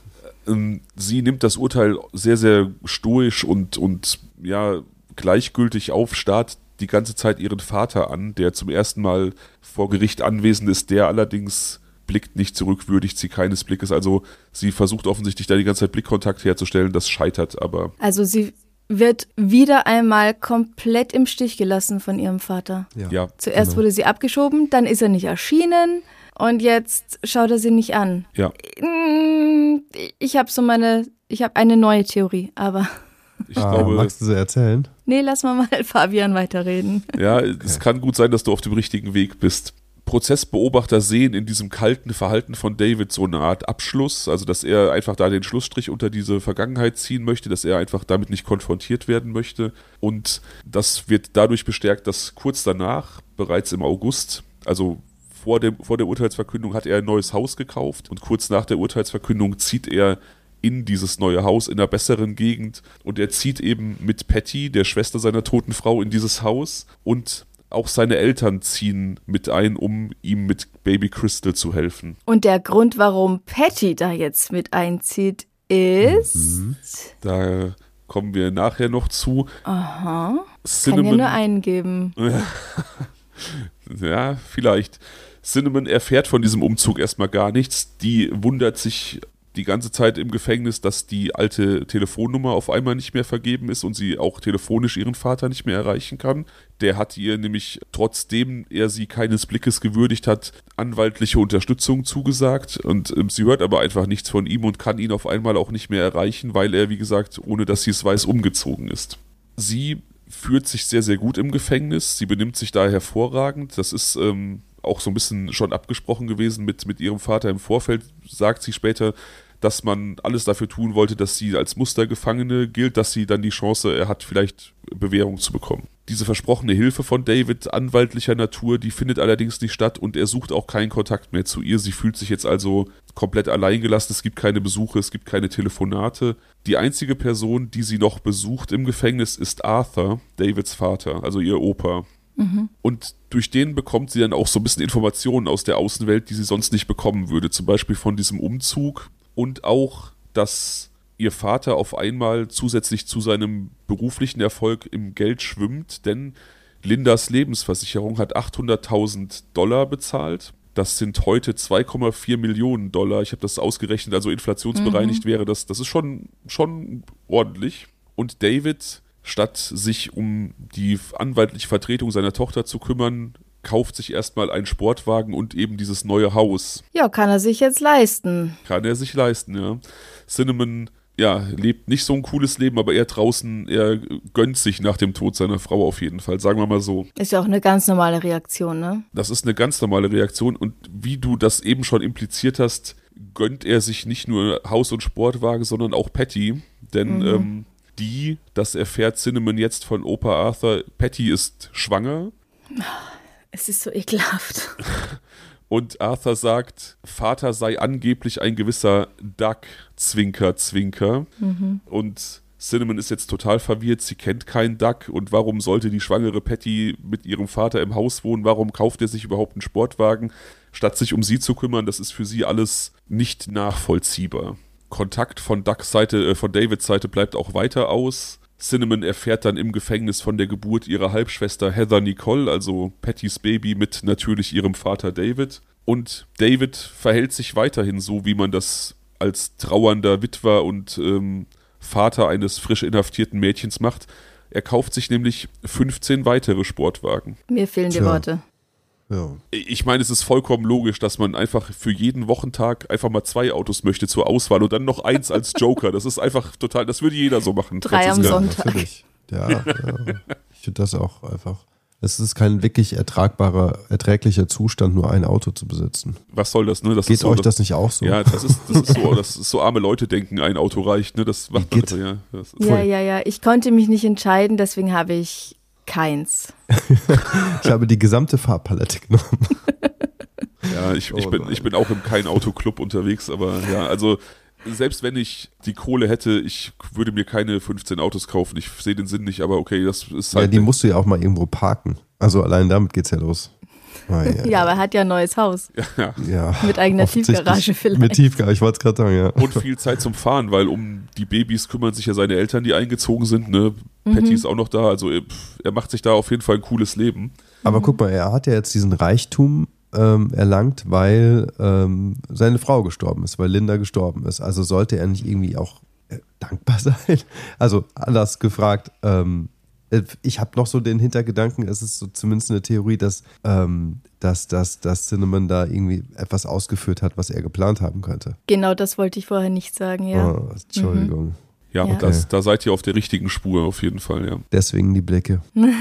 Sie nimmt das Urteil sehr, sehr stoisch und, und ja, gleichgültig auf, starrt die ganze Zeit ihren Vater an, der zum ersten Mal vor Gericht anwesend ist, der allerdings blickt nicht zurück, würdigt sie keines Blickes. Also sie versucht offensichtlich da die ganze Zeit Blickkontakt herzustellen, das scheitert aber. Also sie wird wieder einmal komplett im Stich gelassen von ihrem Vater. Ja. ja Zuerst genau. wurde sie abgeschoben, dann ist er nicht erschienen und jetzt schaut er sie nicht an. Ja. Ich habe so meine, ich habe eine neue Theorie, aber... Ich ah, glaube, magst du sie erzählen? Nee, lass mal mal Fabian weiterreden. Ja, okay. Es kann gut sein, dass du auf dem richtigen Weg bist. Prozessbeobachter sehen in diesem kalten Verhalten von David so eine Art Abschluss, also dass er einfach da den Schlussstrich unter diese Vergangenheit ziehen möchte, dass er einfach damit nicht konfrontiert werden möchte. Und das wird dadurch bestärkt, dass kurz danach, bereits im August, also vor, dem, vor der Urteilsverkündung, hat er ein neues Haus gekauft und kurz nach der Urteilsverkündung zieht er in dieses neue Haus in einer besseren Gegend und er zieht eben mit Patty, der Schwester seiner toten Frau, in dieses Haus und auch seine Eltern ziehen mit ein, um ihm mit Baby Crystal zu helfen. Und der Grund, warum Patty da jetzt mit einzieht, ist... Mhm. Da kommen wir nachher noch zu. Aha, Cinnamon, kann ja nur einen geben. Ja, vielleicht. Cinnamon erfährt von diesem Umzug erstmal gar nichts. Die wundert sich die ganze Zeit im Gefängnis, dass die alte Telefonnummer auf einmal nicht mehr vergeben ist und sie auch telefonisch ihren Vater nicht mehr erreichen kann. Der hat ihr nämlich, trotzdem er sie keines Blickes gewürdigt hat, anwaltliche Unterstützung zugesagt und ähm, sie hört aber einfach nichts von ihm und kann ihn auf einmal auch nicht mehr erreichen, weil er, wie gesagt, ohne dass sie es weiß, umgezogen ist. Sie fühlt sich sehr, sehr gut im Gefängnis, sie benimmt sich da hervorragend, das ist ähm, auch so ein bisschen schon abgesprochen gewesen mit, mit ihrem Vater im Vorfeld, sagt sie später, dass man alles dafür tun wollte, dass sie als Mustergefangene gilt, dass sie dann die Chance hat, vielleicht Bewährung zu bekommen. Diese versprochene Hilfe von David, anwaltlicher Natur, die findet allerdings nicht statt und er sucht auch keinen Kontakt mehr zu ihr. Sie fühlt sich jetzt also komplett alleingelassen, es gibt keine Besuche, es gibt keine Telefonate. Die einzige Person, die sie noch besucht im Gefängnis, ist Arthur, Davids Vater, also ihr Opa. Mhm. Und durch den bekommt sie dann auch so ein bisschen Informationen aus der Außenwelt, die sie sonst nicht bekommen würde. Zum Beispiel von diesem Umzug und auch, dass ihr Vater auf einmal zusätzlich zu seinem beruflichen Erfolg im Geld schwimmt, denn Lindas Lebensversicherung hat achthunderttausend Dollar bezahlt. Das sind heute zwei Komma vier Millionen Dollar. Ich habe das ausgerechnet, also inflationsbereinigt mhm. wäre das, das ist schon, schon ordentlich. Und David, statt sich um die anwaltliche Vertretung seiner Tochter zu kümmern, kauft sich erstmal einen Sportwagen und eben dieses neue Haus. Ja, kann er sich jetzt leisten. Kann er sich leisten, ja. Cinnamon, ja, lebt nicht so ein cooles Leben, aber er draußen, er gönnt sich nach dem Tod seiner Frau auf jeden Fall, sagen wir mal so. Ist ja auch eine ganz normale Reaktion, ne? Das ist eine ganz normale Reaktion und wie du das eben schon impliziert hast, gönnt er sich nicht nur Haus und Sportwagen, sondern auch Patty, denn mhm. ähm, die, das erfährt Cinnamon jetzt von Opa Arthur, Patty ist schwanger. Es ist so ekelhaft. Und Arthur sagt, Vater sei angeblich ein gewisser Doug, Zwinker, Zwinker. Mhm. Und Cinnamon ist jetzt total verwirrt, sie kennt keinen Doug. Und warum sollte die schwangere Patty mit ihrem Vater im Haus wohnen? Warum kauft er sich überhaupt einen Sportwagen, statt sich um sie zu kümmern? Das ist für sie alles nicht nachvollziehbar. Kontakt von Dougs Seite, äh, von Davids Seite bleibt auch weiter aus. Cinnamon erfährt dann im Gefängnis von der Geburt ihrer Halbschwester Heather Nicole, also Pattys Baby, mit natürlich ihrem Vater David. Und David verhält sich weiterhin so, wie man das als trauernder Witwer und ähm, Vater eines frisch inhaftierten Mädchens macht. Er kauft sich nämlich fünfzehn weitere Sportwagen. Mir fehlen die Tja. Worte. Ja. Ich meine, es ist vollkommen logisch, dass man einfach für jeden Wochentag einfach mal zwei Autos möchte zur Auswahl und dann noch eins als Joker. Das ist einfach total, das würde jeder so machen. Drei am Sonntag. Natürlich. Ja, ja. Ich finde das auch einfach. Es ist kein wirklich ertragbarer, erträglicher Zustand, nur ein Auto zu besitzen. Was soll das, ne? Das Geht ist so, euch das, das nicht auch so? Ja, das ist, das ist so, das ist so arme Leute denken, ein Auto reicht, ne? Das macht man Geht. einfach, ja. Das ist Ja, ja, ja. Ich konnte mich nicht entscheiden, deswegen habe ich keins. Ich habe die gesamte Farbpalette genommen. Ja, ich, ich, Oh bin, nein. ich bin auch im Kein-Auto-Club unterwegs, aber ja, also selbst wenn ich die Kohle hätte, ich würde mir keine fünfzehn Autos kaufen. Ich sehe den Sinn nicht, aber okay, das ist halt... Ja, die musst du ja auch mal irgendwo parken. Also allein damit geht's ja los. Oh, ja, Ja, aber er hat ja ein neues Haus. ja, ja. Mit eigener Offensichtlich Tiefgarage vielleicht. Mit Tiefgarage, ich wollte es gerade sagen, ja. und viel Zeit zum Fahren, weil um die Babys kümmern sich ja seine Eltern, die eingezogen sind. Ne? Patty Mhm. ist auch noch da, also er, er macht sich da auf jeden Fall ein cooles Leben. Aber guck mal, er hat ja jetzt diesen Reichtum ähm, erlangt, weil ähm, seine Frau gestorben ist, weil Linda gestorben ist. Also sollte er nicht irgendwie auch äh, dankbar sein? Also anders gefragt, ähm, ich habe noch so den Hintergedanken, es ist so zumindest eine Theorie, dass, ähm, dass, dass, dass Cinnamon da irgendwie etwas ausgeführt hat, was er geplant haben könnte. Genau das wollte ich vorher nicht sagen, ja. Oh, Entschuldigung. Ja, Ja. das, da seid ihr auf der richtigen Spur auf jeden Fall, ja. Deswegen die Blicke.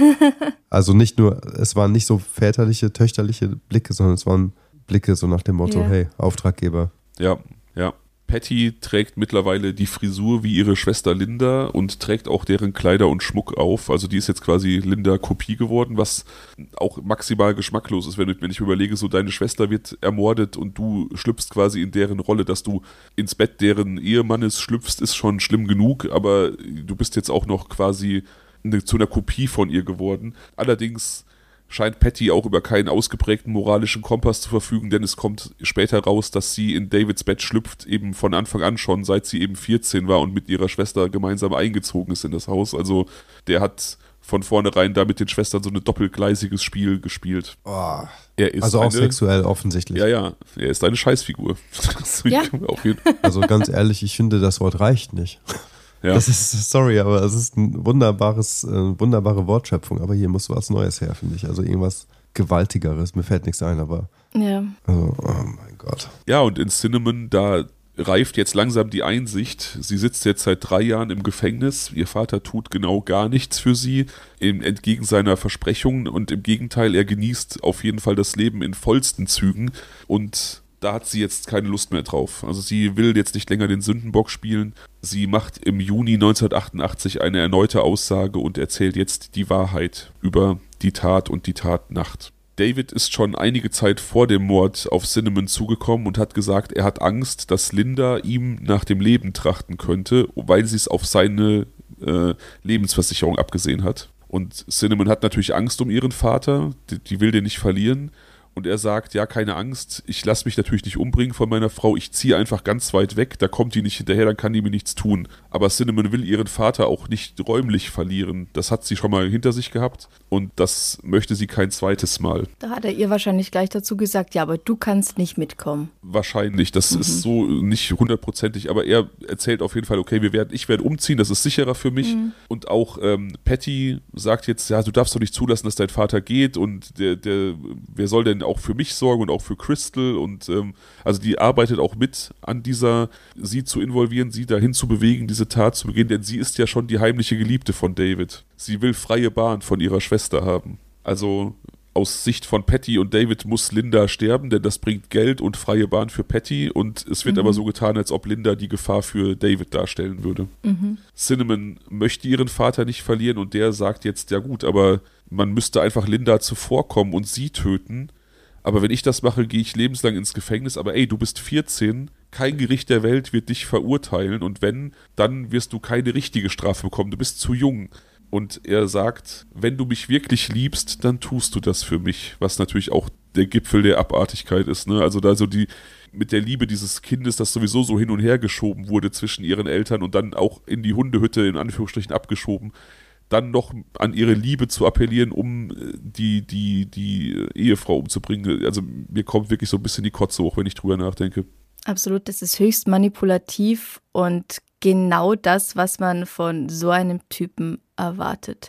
Also nicht nur, es waren nicht so väterliche, töchterliche Blicke, sondern es waren Blicke so nach dem Motto, Ja. hey, Auftraggeber. Ja, ja. Patty trägt mittlerweile die Frisur wie ihre Schwester Linda und trägt auch deren Kleider und Schmuck auf. Also die ist jetzt quasi Linda-Kopie geworden, was auch maximal geschmacklos ist, wenn, wenn ich überlege, so deine Schwester wird ermordet und du schlüpfst quasi in deren Rolle, dass du ins Bett deren Ehemannes schlüpfst, ist schon schlimm genug, aber du bist jetzt auch noch quasi eine, zu einer Kopie von ihr geworden. Allerdings scheint Patty auch über keinen ausgeprägten moralischen Kompass zu verfügen, denn es kommt später raus, dass sie in Davids Bett schlüpft, eben von Anfang an schon, seit sie eben vierzehn war und mit ihrer Schwester gemeinsam eingezogen ist in das Haus. Also der hat von vornherein da mit den Schwestern so ein doppelgleisiges Spiel gespielt. Oh. Er ist Also auch eine, sexuell offensichtlich. Ja, ja, er ist eine Scheißfigur. Das Ja. auf jeden, Also ganz ehrlich, ich finde, das Wort reicht nicht. ja. Das ist, sorry, aber es ist ein wunderbares, äh, wunderbare Wortschöpfung, aber hier muss was Neues her, finde ich. Also irgendwas Gewaltigeres. Mir fällt nichts ein, aber Ja. also, oh mein Gott. Ja, und in Cinnamon, da reift jetzt langsam die Einsicht. Sie sitzt jetzt seit drei Jahren im Gefängnis. Ihr Vater tut genau gar nichts für sie, im, entgegen seiner Versprechungen. Und im Gegenteil, er genießt auf jeden Fall das Leben in vollsten Zügen. Und da hat sie jetzt keine Lust mehr drauf. Also sie will jetzt nicht länger den Sündenbock spielen. Sie macht im Juni neunzehnhundertachtundachtzig eine erneute Aussage und erzählt jetzt die Wahrheit über die Tat und die Tatnacht. David ist schon einige Zeit vor dem Mord auf Cinnamon zugekommen und hat gesagt, er hat Angst, dass Linda ihm nach dem Leben trachten könnte, weil sie es auf seine äh, Lebensversicherung abgesehen hat. Und Cinnamon hat natürlich Angst um ihren Vater, die, die will den nicht verlieren. Und er sagt, ja, keine Angst, ich lasse mich natürlich nicht umbringen von meiner Frau, ich ziehe einfach ganz weit weg, da kommt die nicht hinterher, dann kann die mir nichts tun. Aber Cinnamon will ihren Vater auch nicht räumlich verlieren. Das hat sie schon mal hinter sich gehabt und das möchte sie kein zweites Mal. Da hat er ihr wahrscheinlich gleich dazu gesagt, ja, aber du kannst nicht mitkommen. Wahrscheinlich, das Mhm. ist so nicht hundertprozentig, aber er erzählt auf jeden Fall, okay, wir werden, ich werde umziehen, das ist sicherer für mich. Mhm. Und auch ähm, Patty sagt jetzt, ja, du darfst doch nicht zulassen, dass dein Vater geht und der, der, wer soll denn auch für mich sorgen und auch für Crystal und ähm, also die arbeitet auch mit an dieser, sie zu involvieren, sie dahin zu bewegen, diese Tat zu begehen, denn sie ist ja schon die heimliche Geliebte von David. Sie will freie Bahn von ihrer Schwester haben. Also aus Sicht von Patty und David muss Linda sterben, denn das bringt Geld und freie Bahn für Patty und es wird Mhm. aber so getan, als ob Linda die Gefahr für David darstellen würde. Mhm. Cinnamon möchte ihren Vater nicht verlieren und der sagt jetzt, ja gut, aber man müsste einfach Linda zuvorkommen und sie töten. Aber wenn ich das mache, gehe ich lebenslang ins Gefängnis. Aber ey, du bist vierzehn, kein Gericht der Welt wird dich verurteilen. Und wenn, dann wirst du keine richtige Strafe bekommen. Du bist zu jung. Und er sagt, wenn du mich wirklich liebst, dann tust du das für mich. Was natürlich auch der Gipfel der Abartigkeit ist. Ne? Also da so die, mit der Liebe dieses Kindes, das sowieso so hin und her geschoben wurde zwischen ihren Eltern und dann auch in die Hundehütte in Anführungsstrichen abgeschoben. Dann noch an ihre Liebe zu appellieren, um die, die, die Ehefrau umzubringen. Also mir kommt wirklich so ein bisschen die Kotze hoch, wenn ich drüber nachdenke. Absolut, das ist höchst manipulativ und genau das, was man von so einem Typen erwartet.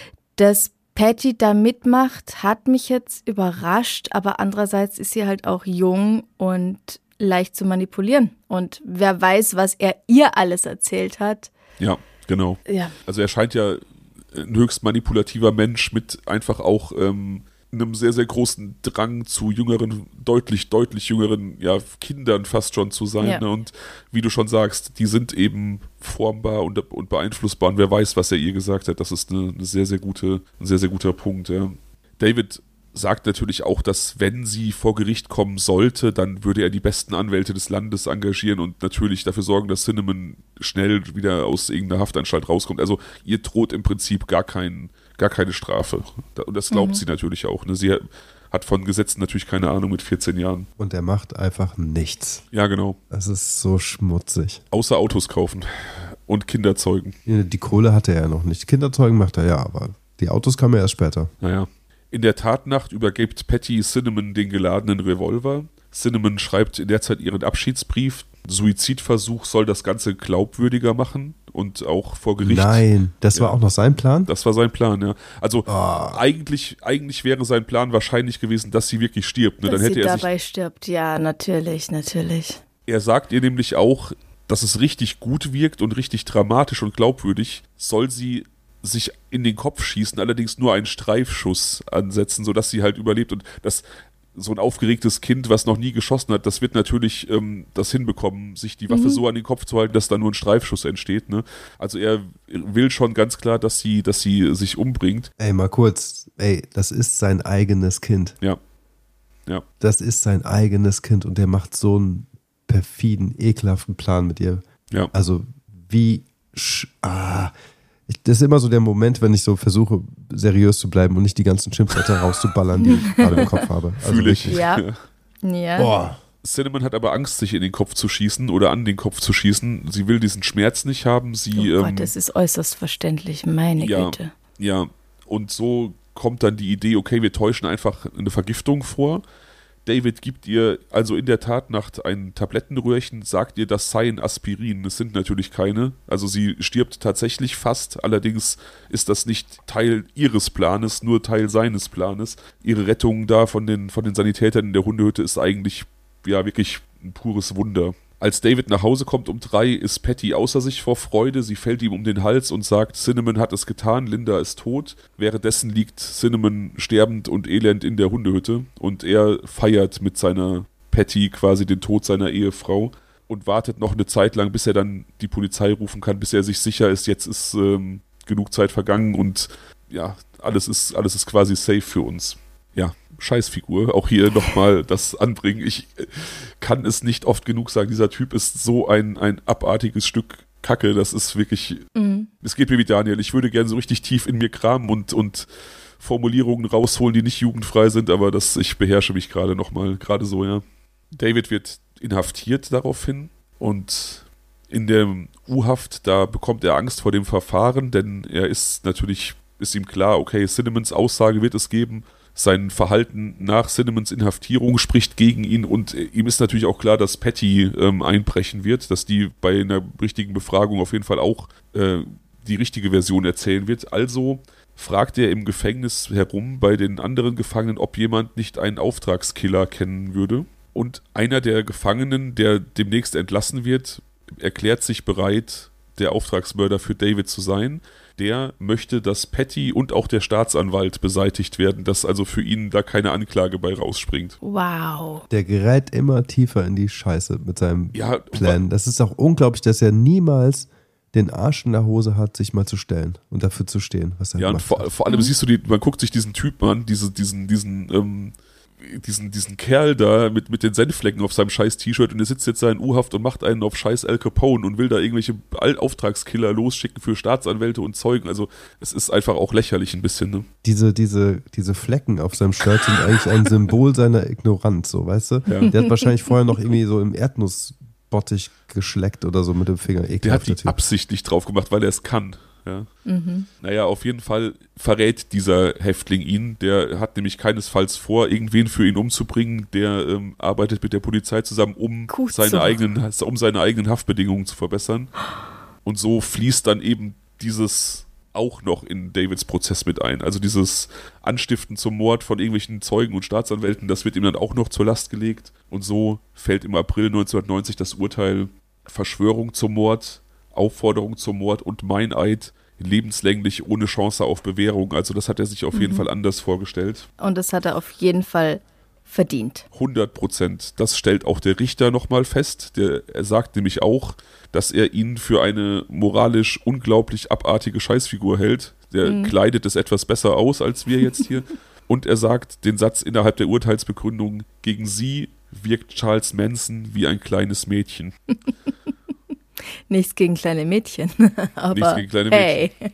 Dass Patty da mitmacht, hat mich jetzt überrascht, aber andererseits ist sie halt auch jung und leicht zu manipulieren. Und wer weiß, was er ihr alles erzählt hat. Ja, genau. Ja. Also er scheint ja ein höchst manipulativer Mensch mit einfach auch ähm, einem sehr, sehr großen Drang zu jüngeren, deutlich, deutlich jüngeren ja, Kindern fast schon zu sein. Ja. Ne? Und wie du schon sagst, die sind eben formbar und, und beeinflussbar und wer weiß, was er ihr gesagt hat. Das ist eine, eine sehr, sehr gute, ein sehr, sehr guter Punkt. Ja. David sagt natürlich auch, dass wenn sie vor Gericht kommen sollte, dann würde er die besten Anwälte des Landes engagieren und natürlich dafür sorgen, dass Cinnamon schnell wieder aus irgendeiner Haftanstalt rauskommt. Also ihr droht im Prinzip gar, kein, gar keine Strafe. Und das glaubt Mhm. sie natürlich auch. Ne? Sie hat von Gesetzen natürlich keine Ahnung mit vierzehn Jahren. Und er macht einfach nichts. Ja, genau. Das ist so schmutzig. Außer Autos kaufen und Kinder zeugen. Die Kohle hatte er ja noch nicht. Kinderzeugen macht er ja, aber die Autos kamen ja erst später. Naja. In der Tatnacht übergibt Patty Cinnamon den geladenen Revolver. Cinnamon schreibt in der Zeit ihren Abschiedsbrief. Suizidversuch soll das Ganze glaubwürdiger machen und auch vor Gericht. Nein, das Ja. war auch noch sein Plan? Das war sein Plan, ja. Also Oh. eigentlich, eigentlich wäre sein Plan wahrscheinlich gewesen, dass sie wirklich stirbt. Ne? Dass Dann hätte sie er sich. dabei stirbt, ja, natürlich, natürlich. Er sagt ihr nämlich auch, dass es richtig gut wirkt und richtig dramatisch und glaubwürdig, soll sie sich in den Kopf schießen, allerdings nur einen Streifschuss ansetzen, sodass sie halt überlebt. Und das so ein aufgeregtes Kind, was noch nie geschossen hat, das wird natürlich ähm, das hinbekommen, sich die Waffe mhm. so an den Kopf zu halten, dass da nur ein Streifschuss entsteht. Ne? Also er will schon ganz klar, dass sie, dass sie sich umbringt. Ey, mal kurz, ey, das ist sein eigenes Kind. Ja. Ja. Das ist sein eigenes Kind und der macht so einen perfiden, ekelhaften Plan mit ihr. Ja. Also wie, sch- ah, ich, das ist immer so der Moment, wenn ich so versuche, seriös zu bleiben und nicht die ganzen Schimpfwörter rauszuballern, die ich gerade im Kopf habe. Also Fühle ich. Ja. Ja. Boah. Cinnamon hat aber Angst, sich in den Kopf zu schießen oder an den Kopf zu schießen. Sie will diesen Schmerz nicht haben. Sie, oh ähm, Gott, das ist äußerst verständlich, meine ja, Güte. Ja, und so kommt dann die Idee, okay, wir täuschen einfach eine Vergiftung vor. David gibt ihr also in der Tatnacht ein Tablettenröhrchen, sagt ihr, das seien Aspirin. Es sind natürlich keine. Also sie stirbt tatsächlich fast. Allerdings ist das nicht Teil ihres Planes, nur Teil seines Planes. Ihre Rettung da von den, von den Sanitätern in der Hundehütte ist eigentlich ja wirklich ein pures Wunder. Als David nach Hause kommt um drei, ist Patty außer sich vor Freude. Sie fällt ihm um den Hals und sagt, Cinnamon hat es getan, Linda ist tot. Währenddessen liegt Cinnamon sterbend und elend in der Hundehütte und er feiert mit seiner Patty quasi den Tod seiner Ehefrau und wartet noch eine Zeit lang, bis er dann die Polizei rufen kann, bis er sich sicher ist, jetzt ist ähm, genug Zeit vergangen und ja, alles ist, alles ist quasi safe für uns. Ja, Scheißfigur. Auch hier nochmal das anbringen. Ich kann es nicht oft genug sagen. Dieser Typ ist so ein, ein abartiges Stück Kacke. Das ist wirklich, mhm. Es geht mir wie Daniel. Ich würde gerne so richtig tief in mir kramen und, und Formulierungen rausholen, die nicht jugendfrei sind, aber das, ich beherrsche mich gerade nochmal. Gerade so, ja. David wird inhaftiert daraufhin und in der U-Haft, da bekommt er Angst vor dem Verfahren, denn er ist natürlich, ist ihm klar, okay, Cinnamons Aussage wird es geben. Sein Verhalten nach Cinnamons Inhaftierung spricht gegen ihn und ihm ist natürlich auch klar, dass Patty ähm, einbrechen wird, dass die bei einer richtigen Befragung auf jeden Fall auch äh, die richtige Version erzählen wird. Also fragt er im Gefängnis herum bei den anderen Gefangenen, ob jemand nicht einen Auftragskiller kennen würde. Und einer der Gefangenen, der demnächst entlassen wird, erklärt sich bereit, der Auftragsmörder für David zu sein. Der möchte, dass Patty und auch der Staatsanwalt beseitigt werden, dass also für ihn da keine Anklage bei rausspringt. Wow. Der gerät immer tiefer in die Scheiße mit seinem ja, Plan. Das ist auch unglaublich, dass er niemals den Arsch in der Hose hat, sich mal zu stellen und dafür zu stehen, was er ja, macht. Ja, und vor, vor allem mhm. siehst du, die, man guckt sich diesen Typen an, diese, diesen, diesen, ähm, diesen, diesen Kerl da mit, mit den Senfflecken auf seinem scheiß T-Shirt und der sitzt jetzt da in U-Haft und macht einen auf scheiß Al Capone und will da irgendwelche Auftragskiller losschicken für Staatsanwälte und Zeugen. Also es ist einfach auch lächerlich ein bisschen, ne? Diese, diese, diese Flecken auf seinem Shirt sind eigentlich ein Symbol seiner Ignoranz, so, weißt du? Ja. Der hat wahrscheinlich vorher noch irgendwie so im Erdnussbottich geschleckt oder so mit dem Finger. Ekelhaft, der hat die typ. absichtlich drauf gemacht, weil er es kann. Ja. Mhm. Naja, auf jeden Fall verrät dieser Häftling ihn. Der hat nämlich keinesfalls vor, irgendwen für ihn umzubringen. Der ähm, arbeitet mit der Polizei zusammen, um seine, eigenen, um seine eigenen Haftbedingungen zu verbessern. Und so fließt dann eben dieses auch noch in Davids Prozess mit ein. Also dieses Anstiften zum Mord von irgendwelchen Zeugen und Staatsanwälten, das wird ihm dann auch noch zur Last gelegt. Und so fällt im April neunzehnhundertneunzig das Urteil Verschwörung zum Mord, Aufforderung zum Mord und Meineid lebenslänglich ohne Chance auf Bewährung. Also das hat er sich auf mhm. jeden Fall anders vorgestellt. Und das hat er auf jeden Fall verdient. hundert Prozent. Das stellt auch der Richter nochmal fest. Der, er sagt nämlich auch, dass er ihn für eine moralisch unglaublich abartige Scheißfigur hält. Der mhm. kleidet es etwas besser aus als wir jetzt hier. Und er sagt den Satz innerhalb der Urteilsbegründung, gegen sie wirkt Charles Manson wie ein kleines Mädchen. Nichts gegen kleine Mädchen, aber Nichts gegen kleine hey. Mädchen.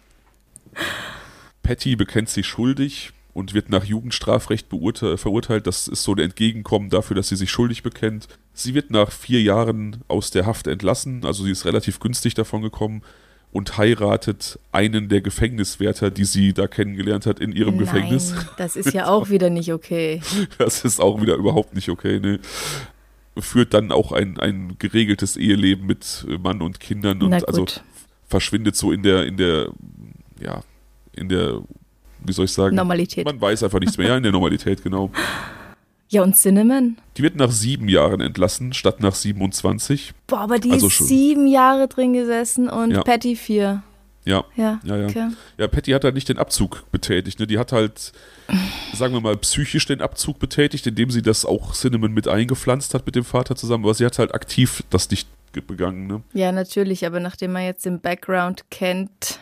Patty bekennt sich schuldig und wird nach Jugendstrafrecht beurte- verurteilt. Das ist so ein Entgegenkommen dafür, dass sie sich schuldig bekennt. Sie wird nach vier Jahren aus der Haft entlassen, also sie ist relativ günstig davon gekommen und heiratet einen der Gefängniswärter, die sie da kennengelernt hat in ihrem Nein, Gefängnis. Das ist ja auch wieder nicht okay. Das ist auch wieder überhaupt nicht okay, ne? Führt dann auch ein, ein geregeltes Eheleben mit Mann und Kindern und also verschwindet so in der, in der, ja, in der, wie soll ich sagen? Normalität. Man weiß einfach nichts mehr, ja, in der Normalität, genau. Ja, und Cinnamon? Die wird nach sieben Jahren entlassen, statt nach siebenundzwanzig. Boah, aber die Also ist schon. sieben Jahre drin gesessen und Ja. Patty vier. Ja, Ja, ja, ja. okay. Ja, Patty hat halt nicht den Abzug betätigt. Ne? Die hat halt, sagen wir mal, psychisch den Abzug betätigt, indem sie das auch Cinnamon mit eingepflanzt hat mit dem Vater zusammen. Aber sie hat halt aktiv das nicht ge- begangen. Ne? Ja, natürlich, aber nachdem man jetzt den Background kennt,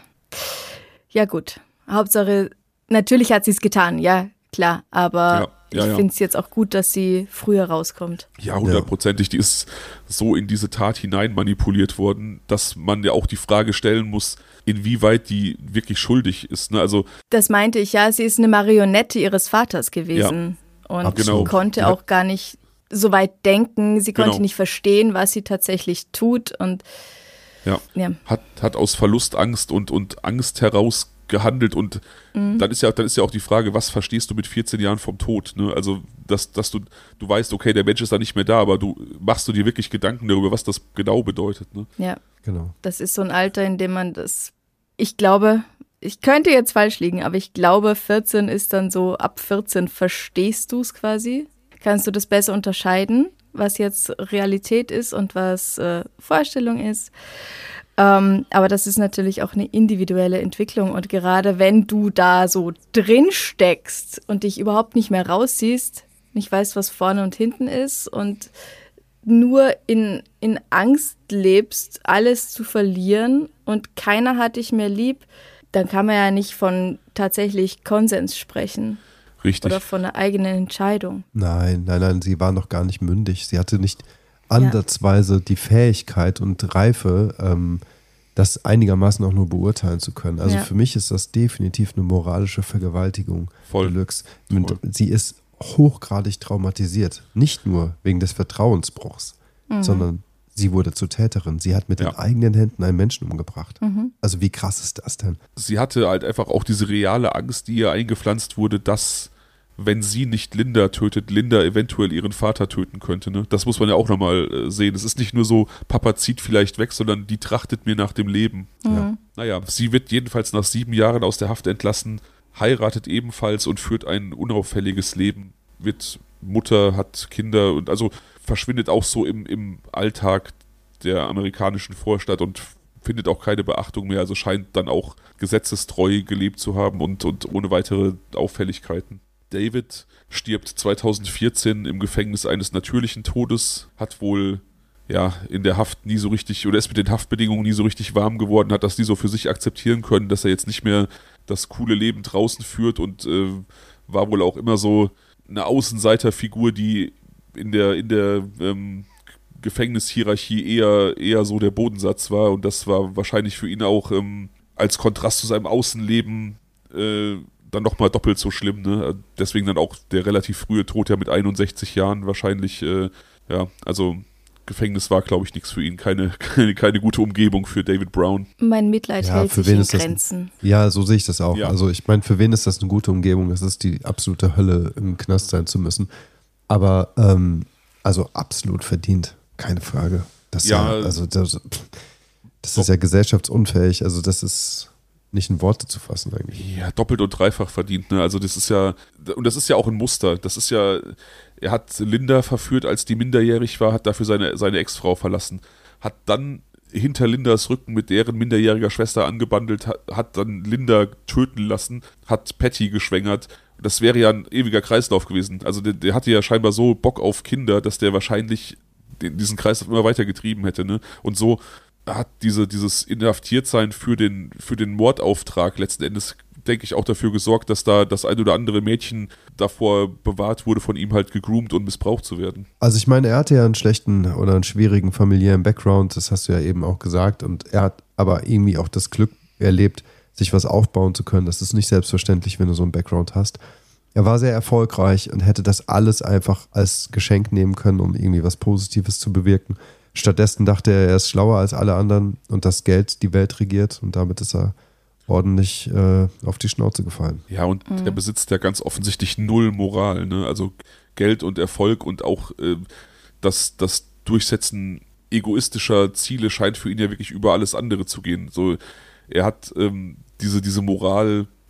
ja gut. Hauptsache, natürlich hat sie es getan, ja, klar, aber Ja, ja, ich ja. finde es jetzt auch gut, dass sie früher rauskommt. Ja, hundertprozentig. Die ist so in diese Tat hinein manipuliert worden, dass man ja auch die Frage stellen muss, inwieweit die wirklich schuldig ist. Ne? Also Das meinte ich, ja, sie ist eine Marionette ihres Vaters gewesen und Absolut. konnte Ja. auch gar nicht so weit denken, sie konnte Genau. nicht verstehen, was sie tatsächlich tut und ja, ja, hat, hat aus Verlustangst und, und Angst heraus gehandelt und Mhm. dann ist ja dann ist ja auch die Frage, was verstehst du mit vierzehn Jahren vom Tod? Ne? Also dass, dass du du weißt, okay, der Mensch ist da nicht mehr da, aber du machst du dir wirklich Gedanken darüber, was das genau bedeutet. Ne? ja. Genau. Das ist so ein Alter, in dem man das, ich glaube, ich könnte jetzt falsch liegen, aber ich glaube, vierzehn ist dann so, ab vierzehn verstehst du es quasi. Kannst du das besser unterscheiden, was jetzt Realität ist und was äh, Vorstellung ist. Ähm, aber das ist natürlich auch eine individuelle Entwicklung und gerade wenn du da so drin steckst und dich überhaupt nicht mehr rausziehst, nicht weißt, was vorne und hinten ist und nur in, in Angst lebst, alles zu verlieren und keiner hat dich mehr lieb, dann kann man ja nicht von tatsächlich Konsens sprechen Richtig. oder von einer eigenen Entscheidung. Nein, nein, nein, sie war noch gar nicht mündig. Sie hatte nicht ansatzweise die Fähigkeit und Reife, ähm, das einigermaßen auch nur beurteilen zu können. Also Ja. für mich ist das definitiv eine moralische Vergewaltigung. Voll. Deluxe. Voll. Und sie ist hochgradig traumatisiert. Nicht nur wegen des Vertrauensbruchs, sondern sie wurde zur Täterin. Sie hat mit Ja. den eigenen Händen einen Menschen umgebracht. Also wie krass ist das denn? Sie hatte halt einfach auch diese reale Angst, die ihr eingepflanzt wurde, dass, wenn sie nicht Linda tötet, Linda eventuell ihren Vater töten könnte. Ne? Das muss man ja auch nochmal äh, sehen. Es ist nicht nur so, Papa zieht vielleicht weg, sondern die trachtet mir nach dem Leben. Ja. Naja, sie wird jedenfalls nach sieben Jahren aus der Haft entlassen, heiratet ebenfalls und führt ein unauffälliges Leben, wird Mutter, hat Kinder und also verschwindet auch so im, im Alltag der amerikanischen Vorstadt und findet auch keine Beachtung mehr, also scheint dann auch gesetzestreu gelebt zu haben und, und ohne weitere Auffälligkeiten. David stirbt zweitausendvierzehn im Gefängnis eines natürlichen Todes, hat wohl ja in der Haft nie so richtig, oder ist mit den Haftbedingungen nie so richtig warm geworden, hat das nie so für sich akzeptieren können, dass er jetzt nicht mehr das coole Leben draußen führt und äh, war wohl auch immer so eine Außenseiterfigur, die in der, in der ähm, Gefängnishierarchie eher, eher so der Bodensatz war und das war wahrscheinlich für ihn auch ähm, als Kontrast zu seinem Außenleben äh, dann nochmal doppelt so schlimm. Ne? Deswegen dann auch der relativ frühe Tod ja mit einundsechzig Jahren wahrscheinlich, äh, ja, also Gefängnis war, glaube ich, nichts für ihn, keine, keine, keine gute Umgebung für David Brown. Mein Mitleid Ja, hält für sich wen in ist das- Grenzen. Ja, so sehe ich das auch. Ja. Also ich meine, für wen ist das eine gute Umgebung? Es ist die absolute Hölle, im Knast sein zu müssen. Aber ähm, also absolut verdient, keine Frage. Das ist ja, Ja, also das, das ist ja gesellschaftsunfähig. Also das ist nicht in Worte zu fassen eigentlich. Ja, doppelt und dreifach verdient, ne? Also das ist ja, und das ist ja auch ein Muster. Das ist ja, er hat Linda verführt, als die minderjährig war, hat dafür seine, seine Ex-Frau verlassen, hat dann hinter Lindas Rücken mit deren minderjähriger Schwester angebandelt, hat, hat dann Linda töten lassen, hat Patty geschwängert. Das wäre ja ein ewiger Kreislauf gewesen. Also der, der hatte ja scheinbar so Bock auf Kinder, dass der wahrscheinlich den, diesen Kreislauf immer weiter getrieben hätte, ne? Und so hat diese, dieses Inhaftiertsein für den, für den Mordauftrag letzten Endes, denke ich, auch dafür gesorgt, dass da das ein oder andere Mädchen davor bewahrt wurde, von ihm halt gegroomt und missbraucht zu werden. Also ich meine, er hatte ja einen schlechten oder einen schwierigen familiären Background, das hast du ja eben auch gesagt. Und er hat aber irgendwie auch das Glück erlebt, sich was aufbauen zu können. Das ist nicht selbstverständlich, wenn du so einen Background hast. Er war sehr erfolgreich und hätte das alles einfach als Geschenk nehmen können, um irgendwie was Positives zu bewirken. Stattdessen dachte er, er ist schlauer als alle anderen und das Geld die Welt regiert und damit ist er ordentlich äh, auf die Schnauze gefallen. Ja, und er besitzt ja ganz offensichtlich null Moral, ne? Also Geld und Erfolg und auch äh, das, das Durchsetzen egoistischer Ziele scheint für ihn ja wirklich über alles andere zu gehen. So, er hat ähm, diese, diese Moral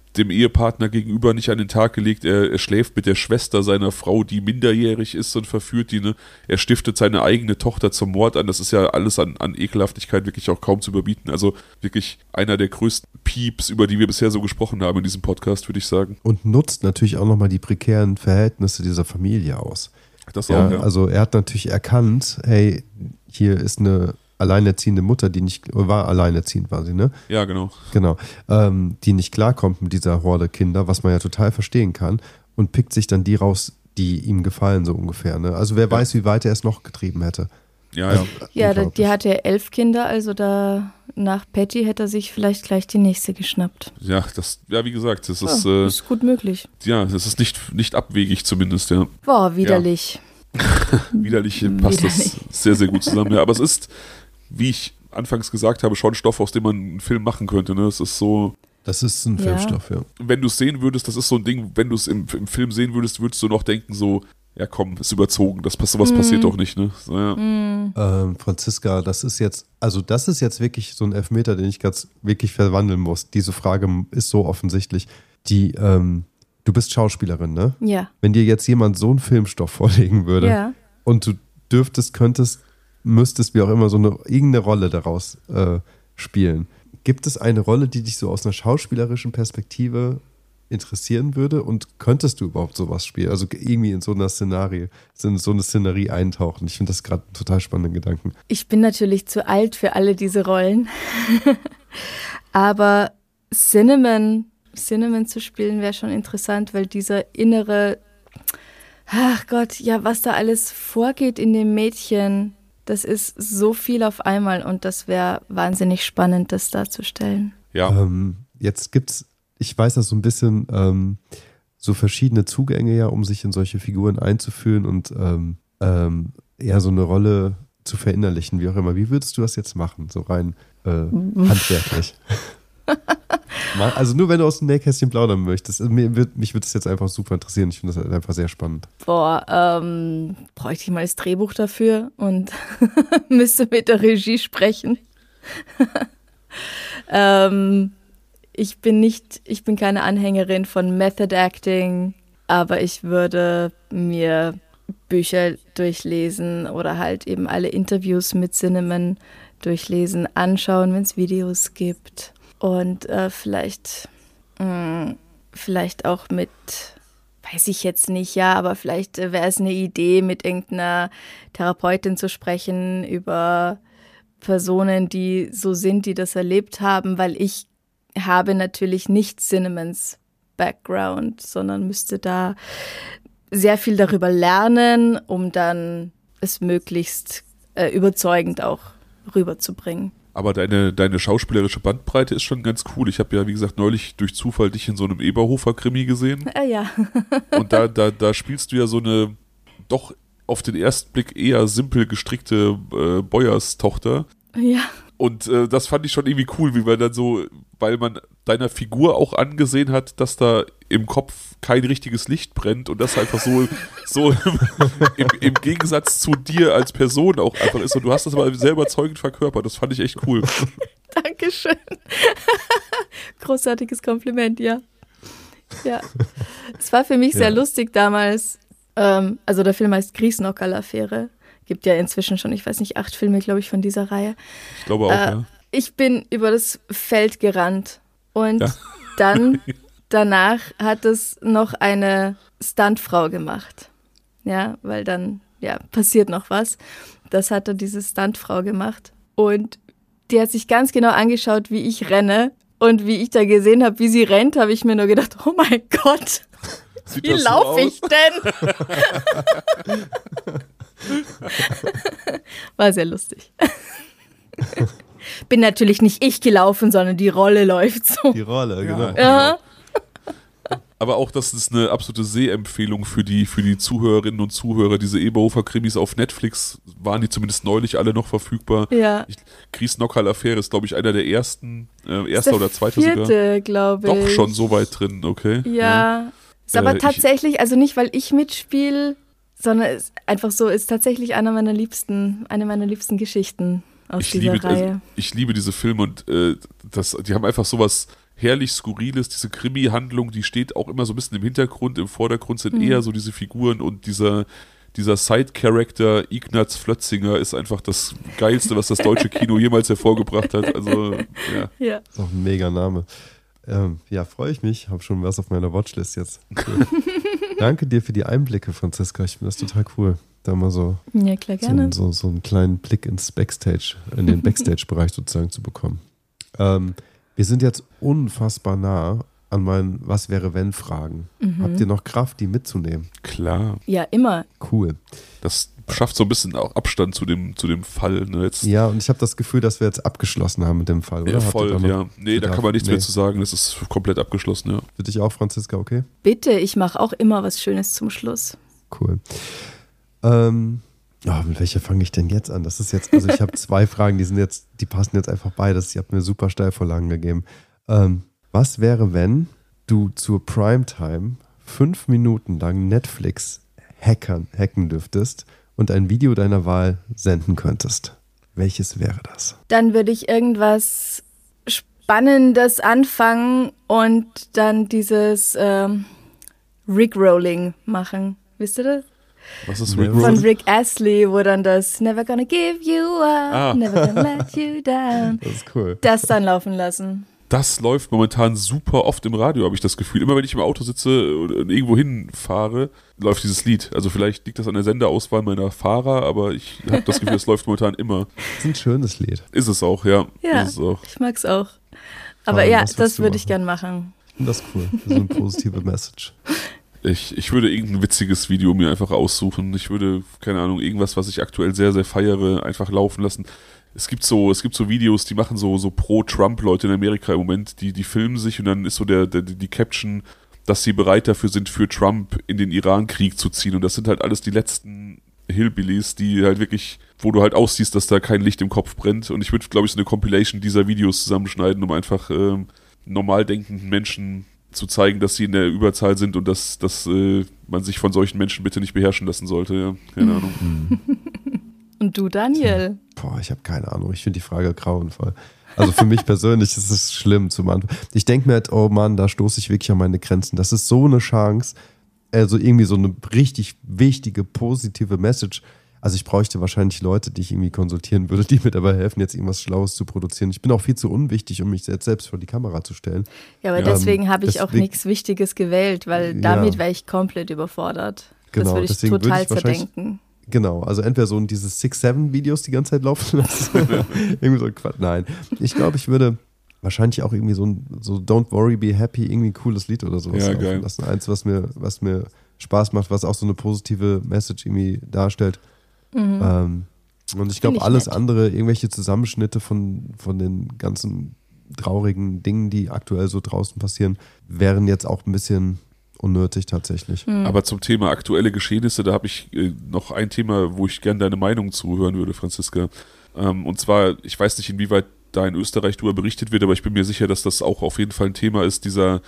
dem Ehepartner gegenüber nicht an den Tag gelegt, er, er schläft mit der Schwester seiner Frau, die minderjährig ist und verführt die, ne? Er stiftet seine eigene Tochter zum Mord an, das ist ja alles an, an Ekelhaftigkeit wirklich auch kaum zu überbieten, also wirklich einer der größten Pieps, über die wir bisher so gesprochen haben in diesem Podcast, würde ich sagen. Und nutzt natürlich auch nochmal die prekären Verhältnisse dieser Familie aus. Das ja, auch, ja. Also er hat natürlich erkannt, hey, hier ist eine alleinerziehende Mutter, die nicht, war alleinerziehend war sie, ne? Ja, genau. Genau, ähm, die nicht klarkommt mit dieser Horde Kinder, was man ja total verstehen kann, und pickt sich dann die raus, die ihm gefallen, so ungefähr, ne? Also wer ja. weiß, wie weit er es noch getrieben hätte. Ja, ja. Ja, da, die hatte ja elf Kinder, also da nach Patty hätte er sich vielleicht gleich die nächste geschnappt. Ja, das, ja, wie gesagt, das ist, ja, äh, ist gut möglich. Ja, das ist nicht, nicht abwegig zumindest, ja. Boah, widerlich. Ja. Widerlich passt widerlich. Das sehr, sehr gut zusammen. Ja, aber es ist, wie ich anfangs gesagt habe, schon Stoff, aus dem man einen Film machen könnte. Ne? Es ist so. Das ist ein ja. Filmstoff, ja. Wenn du es sehen würdest, das ist so ein Ding, wenn du es im, im Film sehen würdest, würdest du noch denken, so, ja komm, ist überzogen, das sowas mm. passiert doch nicht, ne? So, ja. mm. ähm, Franziska, das ist jetzt, also das ist jetzt wirklich so ein Elfmeter, den ich ganz wirklich verwandeln muss. Diese Frage ist so offensichtlich. Die, ähm, du bist Schauspielerin, ne? Ja. Wenn dir jetzt jemand so einen Filmstoff vorlegen würde ja. und du dürftest, könntest, müsstest, wie auch immer, so eine irgendeine Rolle daraus äh, spielen. Gibt es eine Rolle, die dich so aus einer schauspielerischen Perspektive interessieren würde, und könntest du überhaupt sowas spielen? Also irgendwie in so einer Szenarie, in so eine Szenerie eintauchen. Ich finde das gerade einen total spannenden Gedanken. Ich bin natürlich zu alt für alle diese Rollen. Aber Cinnamon, Cinnamon zu spielen wäre schon interessant, weil dieser innere, ach Gott, ja, was da alles vorgeht in dem Mädchen, das ist so viel auf einmal, und das wäre wahnsinnig spannend, das darzustellen. Ja. Ähm, jetzt gibt's, ich weiß das so ein bisschen, ähm, so verschiedene Zugänge ja, um sich in solche Figuren einzufühlen und ähm, ähm, ja, so eine Rolle zu verinnerlichen, wie auch immer. Wie würdest du das jetzt machen, so rein äh, handwerklich? Also nur wenn du aus dem Nähkästchen plaudern möchtest. Mich würde mich würd das jetzt einfach super interessieren. Ich finde das einfach sehr spannend. Boah, ähm, bräuchte ich mal das Drehbuch dafür und müsste mit der Regie sprechen. ähm, ich bin nicht, ich bin keine Anhängerin von Method Acting, aber ich würde mir Bücher durchlesen oder halt eben alle Interviews mit Cinnamon durchlesen, anschauen, wenn es Videos gibt. Und äh, vielleicht, mh, vielleicht auch mit, weiß ich jetzt nicht, ja, aber vielleicht äh, wäre es eine Idee, mit irgendeiner Therapeutin zu sprechen über Personen, die so sind, die das erlebt haben, weil ich habe natürlich nicht Cinnamons Background, sondern müsste da sehr viel darüber lernen, um dann es möglichst äh, überzeugend auch rüberzubringen. Aber deine, deine schauspielerische Bandbreite ist schon ganz cool. Ich habe ja, wie gesagt, neulich durch Zufall dich in so einem Eberhofer-Krimi gesehen. Äh, ja. Und da, da, da spielst du ja so eine doch auf den ersten Blick eher simpel gestrickte äh, Bäuerstochter. Ja. Und äh, das fand ich schon irgendwie cool, wie man dann so, weil man deiner Figur auch angesehen hat, dass da im Kopf kein richtiges Licht brennt und das einfach so, so im, im Gegensatz zu dir als Person auch einfach ist. Und du hast das aber sehr überzeugend verkörpert. Das fand ich echt cool. Dankeschön. Großartiges Kompliment, ja. Ja. Es war für mich sehr ja. lustig damals. Ähm, also der Film heißt Griesnockerl-Affäre. Gibt ja inzwischen schon, ich weiß nicht, acht Filme, glaube ich, von dieser Reihe. Ich glaube auch, äh, ja. Ich bin über das Feld gerannt und ja. dann danach hat es noch eine Stuntfrau gemacht. Ja, weil dann, ja, passiert noch was. Das hat dann diese Stuntfrau gemacht und die hat sich ganz genau angeschaut, wie ich renne, und wie ich da gesehen habe, wie sie rennt, habe ich mir nur gedacht, oh mein Gott, Sieht wie so laufe ich denn? War sehr lustig. Bin natürlich nicht ich gelaufen, sondern die Rolle läuft so. Die Rolle, ja, genau. Ja. Aber auch das ist eine absolute Sehempfehlung für die, für die Zuhörerinnen und Zuhörer. Diese Eberhofer-Krimis auf Netflix waren die zumindest neulich alle noch verfügbar. Ja. Griesnockerl-Affäre ist, glaube ich, einer der ersten, äh, erster oder zweiter vierte, sogar. glaube ich. Doch schon so weit drin, okay. Ja. ja. Ist aber äh, tatsächlich, also nicht, weil ich mitspiele, sondern ist einfach so, ist tatsächlich einer meiner liebsten, eine meiner liebsten Geschichten aus ich dieser liebe, Reihe. Also, ich liebe diese Filme und äh, das, die haben einfach sowas herrlich skurril ist. Diese Krimi-Handlung, die steht auch immer so ein bisschen im Hintergrund. Im Vordergrund sind Mhm. eher so diese Figuren und dieser, dieser Side-Character Ignaz Flötzinger ist einfach das Geilste, was das deutsche Kino jemals hervorgebracht hat. Also, ja. Ja. Ist auch ein mega Name. Ähm, ja, freue ich mich. Habe schon was auf meiner Watchlist jetzt. Cool. Danke dir für die Einblicke, Franziska. Ich finde das total cool, da mal so, Ja, klar, so, gerne. einen- so, so einen kleinen Blick ins Backstage, in den Backstage-Bereich sozusagen zu bekommen. Ähm, wir sind jetzt unfassbar nah an meinen Was-wäre-wenn-Fragen. Mhm. Habt ihr noch Kraft, die mitzunehmen? Klar. Ja, immer. Cool. Das schafft so ein bisschen auch Abstand zu dem, zu dem Fall. Ne? Jetzt, Ja, und ich habe das Gefühl, dass wir jetzt abgeschlossen haben mit dem Fall, oder? ja, Habt ihr voll, da noch ja. Nee, da Bedarf? kann man nichts Nee. mehr zu sagen. Das ist komplett abgeschlossen, ja. Für dich auch, Franziska, okay? Bitte, ich mache auch immer was Schönes zum Schluss. Cool. Ähm, ja, mit welcher fange ich denn jetzt an? Das ist jetzt, also ich habe zwei Fragen, die sind jetzt, die passen jetzt einfach beides. Ihr habt mir super Steilvorlagen gegeben. Ähm, was wäre, wenn du zur Primetime fünf Minuten lang Netflix hackern, hacken dürftest und ein Video deiner Wahl senden könntest? Welches wäre das? Dann würde ich irgendwas Spannendes anfangen und dann dieses ähm, Rickrolling machen. Wisst ihr das? Was ist Nee, Rickroll? Von Rick Astley, wo dann das Never gonna give you up, Ah. never gonna let you down. Das ist cool. Das dann laufen lassen. Das läuft momentan super oft im Radio, habe ich das Gefühl. Immer wenn ich im Auto sitze und irgendwo hinfahre, läuft dieses Lied. Also vielleicht liegt das an der Senderauswahl meiner Fahrer, aber ich habe das Gefühl, es läuft momentan immer. Das ist ein schönes Lied. Ist es auch, ja. Ja, Ist es auch. ich mag's auch. Aber Fabian, ja, was würdest das du würde ich machen? gern machen. Ich finde das cool. So eine positive Message. Ich, ich würde irgendein witziges Video mir einfach aussuchen. Ich würde, keine Ahnung, irgendwas, was ich aktuell sehr, sehr feiere, einfach laufen lassen. Es gibt so, es gibt so Videos, die machen so, so Pro-Trump-Leute in Amerika im Moment, die, die filmen sich und dann ist so der, der, die Caption, dass sie bereit dafür sind, für Trump in den Iran-Krieg zu ziehen. Und das sind halt alles die letzten Hillbillies, die halt wirklich, wo du halt aussiehst, dass da kein Licht im Kopf brennt. Und ich würde, glaube ich, so eine Compilation dieser Videos zusammenschneiden, um einfach ähm, normal denkenden Menschen zu zeigen, dass sie in der Überzahl sind und dass, dass äh, man sich von solchen Menschen bitte nicht beherrschen lassen sollte. Ja, keine Ahnung. Und du, Daniel? Boah, ich habe keine Ahnung. Ich finde die Frage grauenvoll. Also für mich persönlich ist es schlimm zum Anfang. Ich denke mir halt, oh Mann, da stoße ich wirklich an meine Grenzen. Das ist so eine Chance, also irgendwie so eine richtig wichtige, positive Message. Also ich bräuchte wahrscheinlich Leute, die ich irgendwie konsultieren würde, die mir dabei helfen, jetzt irgendwas Schlaues zu produzieren. Ich bin auch viel zu unwichtig, um mich jetzt selbst vor die Kamera zu stellen. Ja, aber Ja, deswegen habe ich auch deswegen- nichts Wichtiges gewählt, weil Ja. damit wäre ich komplett überfordert. Genau, das würde ich deswegen würde total ich wahrscheinlich- zerdenken. Genau, also entweder so diese six seven Videos die ganze Zeit laufen lassen. irgendwie so Quatsch. Nein, ich glaube, ich würde wahrscheinlich auch irgendwie so ein so Don't Worry, Be Happy, irgendwie ein cooles Lied oder sowas Ja, laufen geil. lassen. Eins, was mir, was mir Spaß macht, was auch so eine positive Message irgendwie darstellt. Mhm. Ähm, und ich Find glaube, ich alles nett. andere, irgendwelche Zusammenschnitte von, von den ganzen traurigen Dingen, die aktuell so draußen passieren, wären jetzt auch ein bisschen unnötig tatsächlich. Mhm. Aber zum Thema aktuelle Geschehnisse, da habe ich äh, noch ein Thema, wo ich gerne deine Meinung zuhören würde, Franziska. Ähm, und zwar, ich weiß nicht, inwieweit da in Österreich darüber berichtet wird, aber ich bin mir sicher, dass das auch auf jeden Fall ein Thema ist, dieser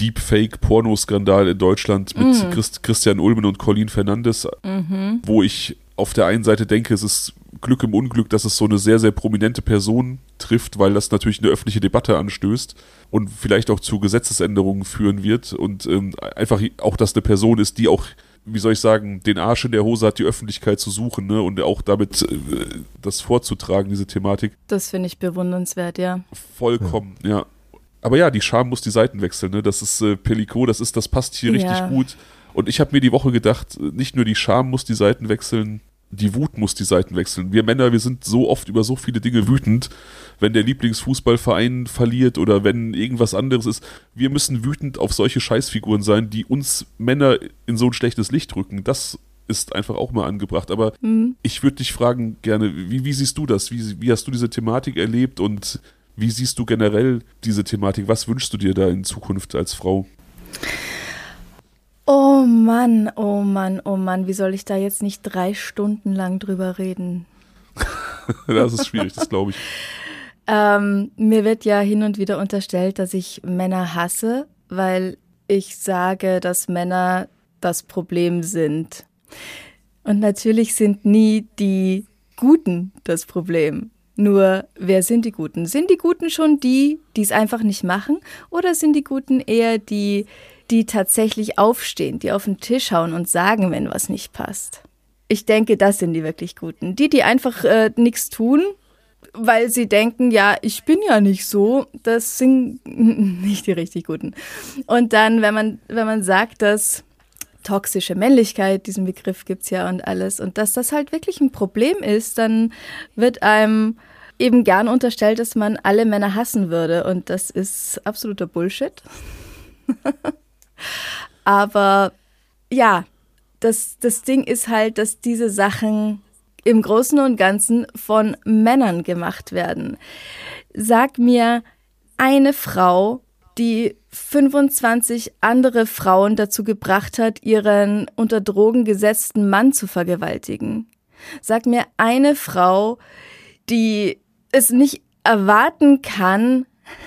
Deepfake-Pornoskandal in Deutschland mit Mhm. Christ, Christian Ulmen und Colin Fernandes, Mhm. wo ich auf der einen Seite denke, es ist Glück im Unglück, dass es so eine sehr, sehr prominente Person trifft, weil das natürlich eine öffentliche Debatte anstößt und vielleicht auch zu Gesetzesänderungen führen wird und ähm, einfach auch, dass eine Person ist, die auch, wie soll ich sagen, den Arsch in der Hose hat, die Öffentlichkeit zu suchen, ne, und auch damit äh, das vorzutragen, diese Thematik. Das finde ich bewundernswert, ja. Vollkommen, ja. Aber ja, die Scham muss die Seiten wechseln, ne? Das ist äh, Pellico, das ist, das passt hier richtig Ja. gut. Und ich habe mir die Woche gedacht, nicht nur die Scham muss die Seiten wechseln, die Wut muss die Seiten wechseln. Wir Männer, wir sind so oft über so viele Dinge wütend, wenn der Lieblingsfußballverein verliert oder wenn irgendwas anderes ist. Wir müssen wütend auf solche Scheißfiguren sein, die uns Männer in so ein schlechtes Licht rücken. Das ist einfach auch mal angebracht. Aber Mhm. ich würde dich fragen gerne, wie, wie siehst du das? Wie, wie hast du diese Thematik erlebt und wie siehst du generell diese Thematik? Was wünschst du dir da in Zukunft als Frau? Oh Mann, oh Mann, oh Mann, wie soll ich da jetzt nicht drei Stunden lang drüber reden? Das ist schwierig, das glaube ich. Ähm, mir wird ja hin und wieder unterstellt, dass ich Männer hasse, weil ich sage, dass Männer das Problem sind. Und natürlich sind nie die Guten das Problem. Nur, wer sind die Guten? Sind die Guten schon die, die es einfach nicht machen? Oder sind die Guten eher die, die tatsächlich aufstehen, die auf den Tisch hauen und sagen, wenn was nicht passt? Ich denke, das sind die wirklich Guten. Die, die einfach äh, nichts tun, weil sie denken, ja, ich bin ja nicht so, das sind nicht die richtig Guten. Und dann, wenn man, wenn man sagt, dass toxische Männlichkeit, diesen Begriff gibt's ja und alles, und dass das halt wirklich ein Problem ist, dann wird einem eben gern unterstellt, dass man alle Männer hassen würde, und das ist absoluter Bullshit. Aber ja, das, das Ding ist halt, dass diese Sachen im Großen und Ganzen von Männern gemacht werden. Sag mir eine Frau, die fünfundzwanzig andere Frauen dazu gebracht hat, ihren unter Drogen gesetzten Mann zu vergewaltigen. Sag mir eine Frau, die es nicht erwarten kann,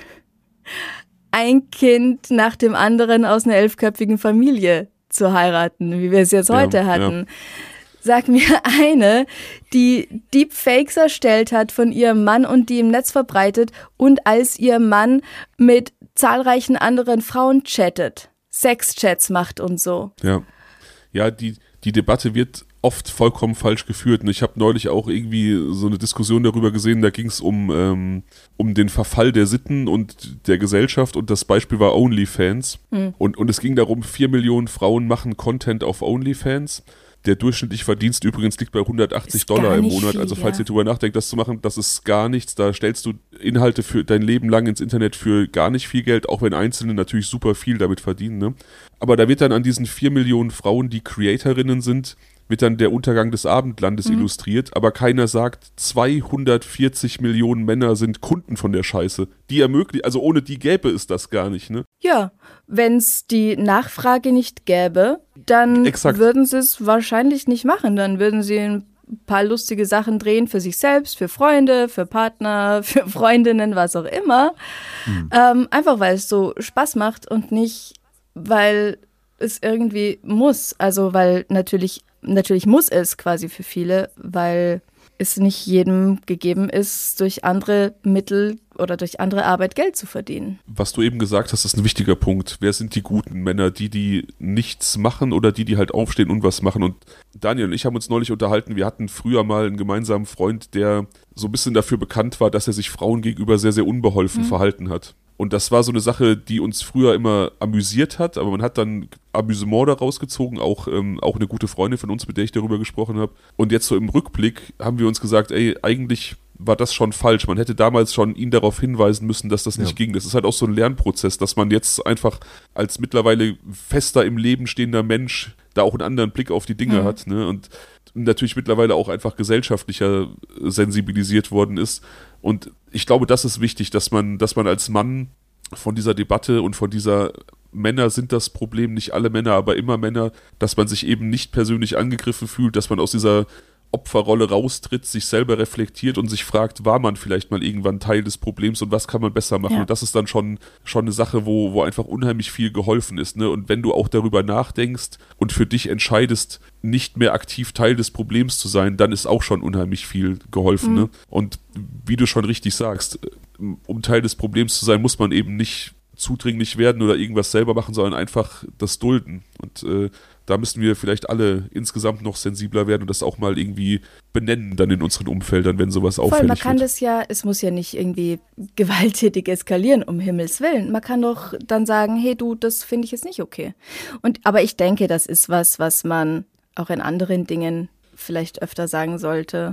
ein Kind nach dem anderen aus einer elfköpfigen Familie zu heiraten, wie wir es jetzt heute ja, hatten. Ja. Sag mir eine, die Deepfakes erstellt hat von ihrem Mann und die im Netz verbreitet und als ihr Mann mit zahlreichen anderen Frauen chattet, Sexchats macht und so. Ja, ja, die, die Debatte wird oft vollkommen falsch geführt. Und ich habe neulich auch irgendwie so eine Diskussion darüber gesehen, da ging es um, ähm, um den Verfall der Sitten und der Gesellschaft und das Beispiel war OnlyFans. Hm. Und, und es ging darum, vier Millionen Frauen machen Content auf OnlyFans. Der durchschnittliche Verdienst übrigens liegt bei hundertachtzig Dollar im Monat. Viel, also falls ja. ihr drüber nachdenkt, das zu machen, das ist gar nichts. Da stellst du Inhalte für dein Leben lang ins Internet für gar nicht viel Geld, auch wenn Einzelne natürlich super viel damit verdienen. Ne? Aber da wird dann an diesen vier Millionen Frauen, die Creatorinnen sind, wird dann der Untergang des Abendlandes mhm. illustriert, aber keiner sagt, zweihundertvierzig Millionen Männer sind Kunden von der Scheiße. Die ermöglichen, also ohne die gäbe es das gar nicht, ne? Ja, wenn es die Nachfrage nicht gäbe, dann Exakt. würden sie es wahrscheinlich nicht machen. Dann würden sie ein paar lustige Sachen drehen für sich selbst, für Freunde, für Partner, für Freundinnen, was auch immer. Mhm. Ähm, einfach weil es so Spaß macht und nicht, weil es irgendwie muss. Also weil natürlich Natürlich muss es quasi für viele, weil es nicht jedem gegeben ist, durch andere Mittel oder durch andere Arbeit Geld zu verdienen. Was du eben gesagt hast, ist ein wichtiger Punkt. Wer sind die guten Männer? Die, die nichts machen oder die, die halt aufstehen und was machen? Und Daniel und ich haben uns neulich unterhalten, wir hatten früher mal einen gemeinsamen Freund, der so ein bisschen dafür bekannt war, dass er sich Frauen gegenüber sehr, sehr unbeholfen mhm. verhalten hat. Und das war so eine Sache, die uns früher immer amüsiert hat, aber man hat dann Amüsement daraus gezogen, auch, ähm, auch eine gute Freundin von uns, mit der ich darüber gesprochen habe. Und jetzt so im Rückblick haben wir uns gesagt, ey, eigentlich war das schon falsch. Man hätte damals schon ihn darauf hinweisen müssen, dass das nicht ja. ging. Das ist halt auch so ein Lernprozess, dass man jetzt einfach als mittlerweile fester im Leben stehender Mensch da auch einen anderen Blick auf die Dinge mhm. hat, ne? Und natürlich mittlerweile auch einfach gesellschaftlicher sensibilisiert worden ist. Und ich glaube, das ist wichtig, dass man, dass man als Mann von dieser Debatte und von dieser Männer sind das Problem, nicht alle Männer, aber immer Männer, dass man sich eben nicht persönlich angegriffen fühlt, dass man aus dieser Opferrolle raustritt, sich selber reflektiert und sich fragt, war man vielleicht mal irgendwann Teil des Problems und was kann man besser machen? Ja. Und das ist dann schon, schon eine Sache, wo, wo einfach unheimlich viel geholfen ist, ne? Und wenn du auch darüber nachdenkst und für dich entscheidest, nicht mehr aktiv Teil des Problems zu sein, dann ist auch schon unheimlich viel geholfen, mhm. ne? Und wie du schon richtig sagst, um Teil des Problems zu sein, muss man eben nicht zudringlich werden oder irgendwas selber machen, sondern einfach das dulden. Und äh, da müssen wir vielleicht alle insgesamt noch sensibler werden und das auch mal irgendwie benennen dann in unseren Umfeldern, wenn sowas auffällig wird. Voll, man kann wird. das ja, es muss ja nicht irgendwie gewalttätig eskalieren, um Himmels Willen. Man kann doch dann sagen, hey du, das finde ich jetzt nicht okay. Und aber ich denke, das ist was, was man auch in anderen Dingen vielleicht öfter sagen sollte.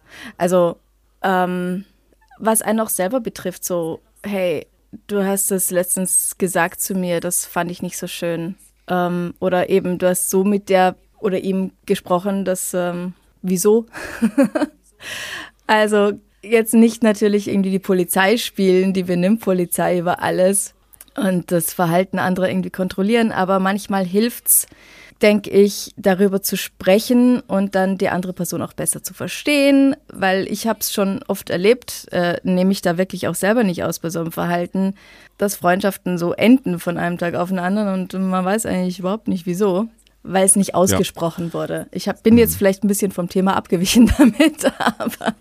Also, ähm, was einen auch selber betrifft, so, hey, du hast es letztens gesagt zu mir, das fand ich nicht so schön. Ähm, oder eben, du hast so mit der oder ihm gesprochen, dass, ähm, wieso? Also jetzt nicht natürlich irgendwie die Polizei spielen, die benimmt Polizei über alles und das Verhalten anderer irgendwie kontrollieren, aber manchmal hilft's, denke ich, darüber zu sprechen und dann die andere Person auch besser zu verstehen, weil ich habe es schon oft erlebt, äh, nehme ich da wirklich auch selber nicht aus bei so einem Verhalten, dass Freundschaften so enden von einem Tag auf den anderen und man weiß eigentlich überhaupt nicht wieso, weil es nicht ausgesprochen ja. wurde. Ich hab, bin jetzt vielleicht ein bisschen vom Thema abgewichen damit, aber...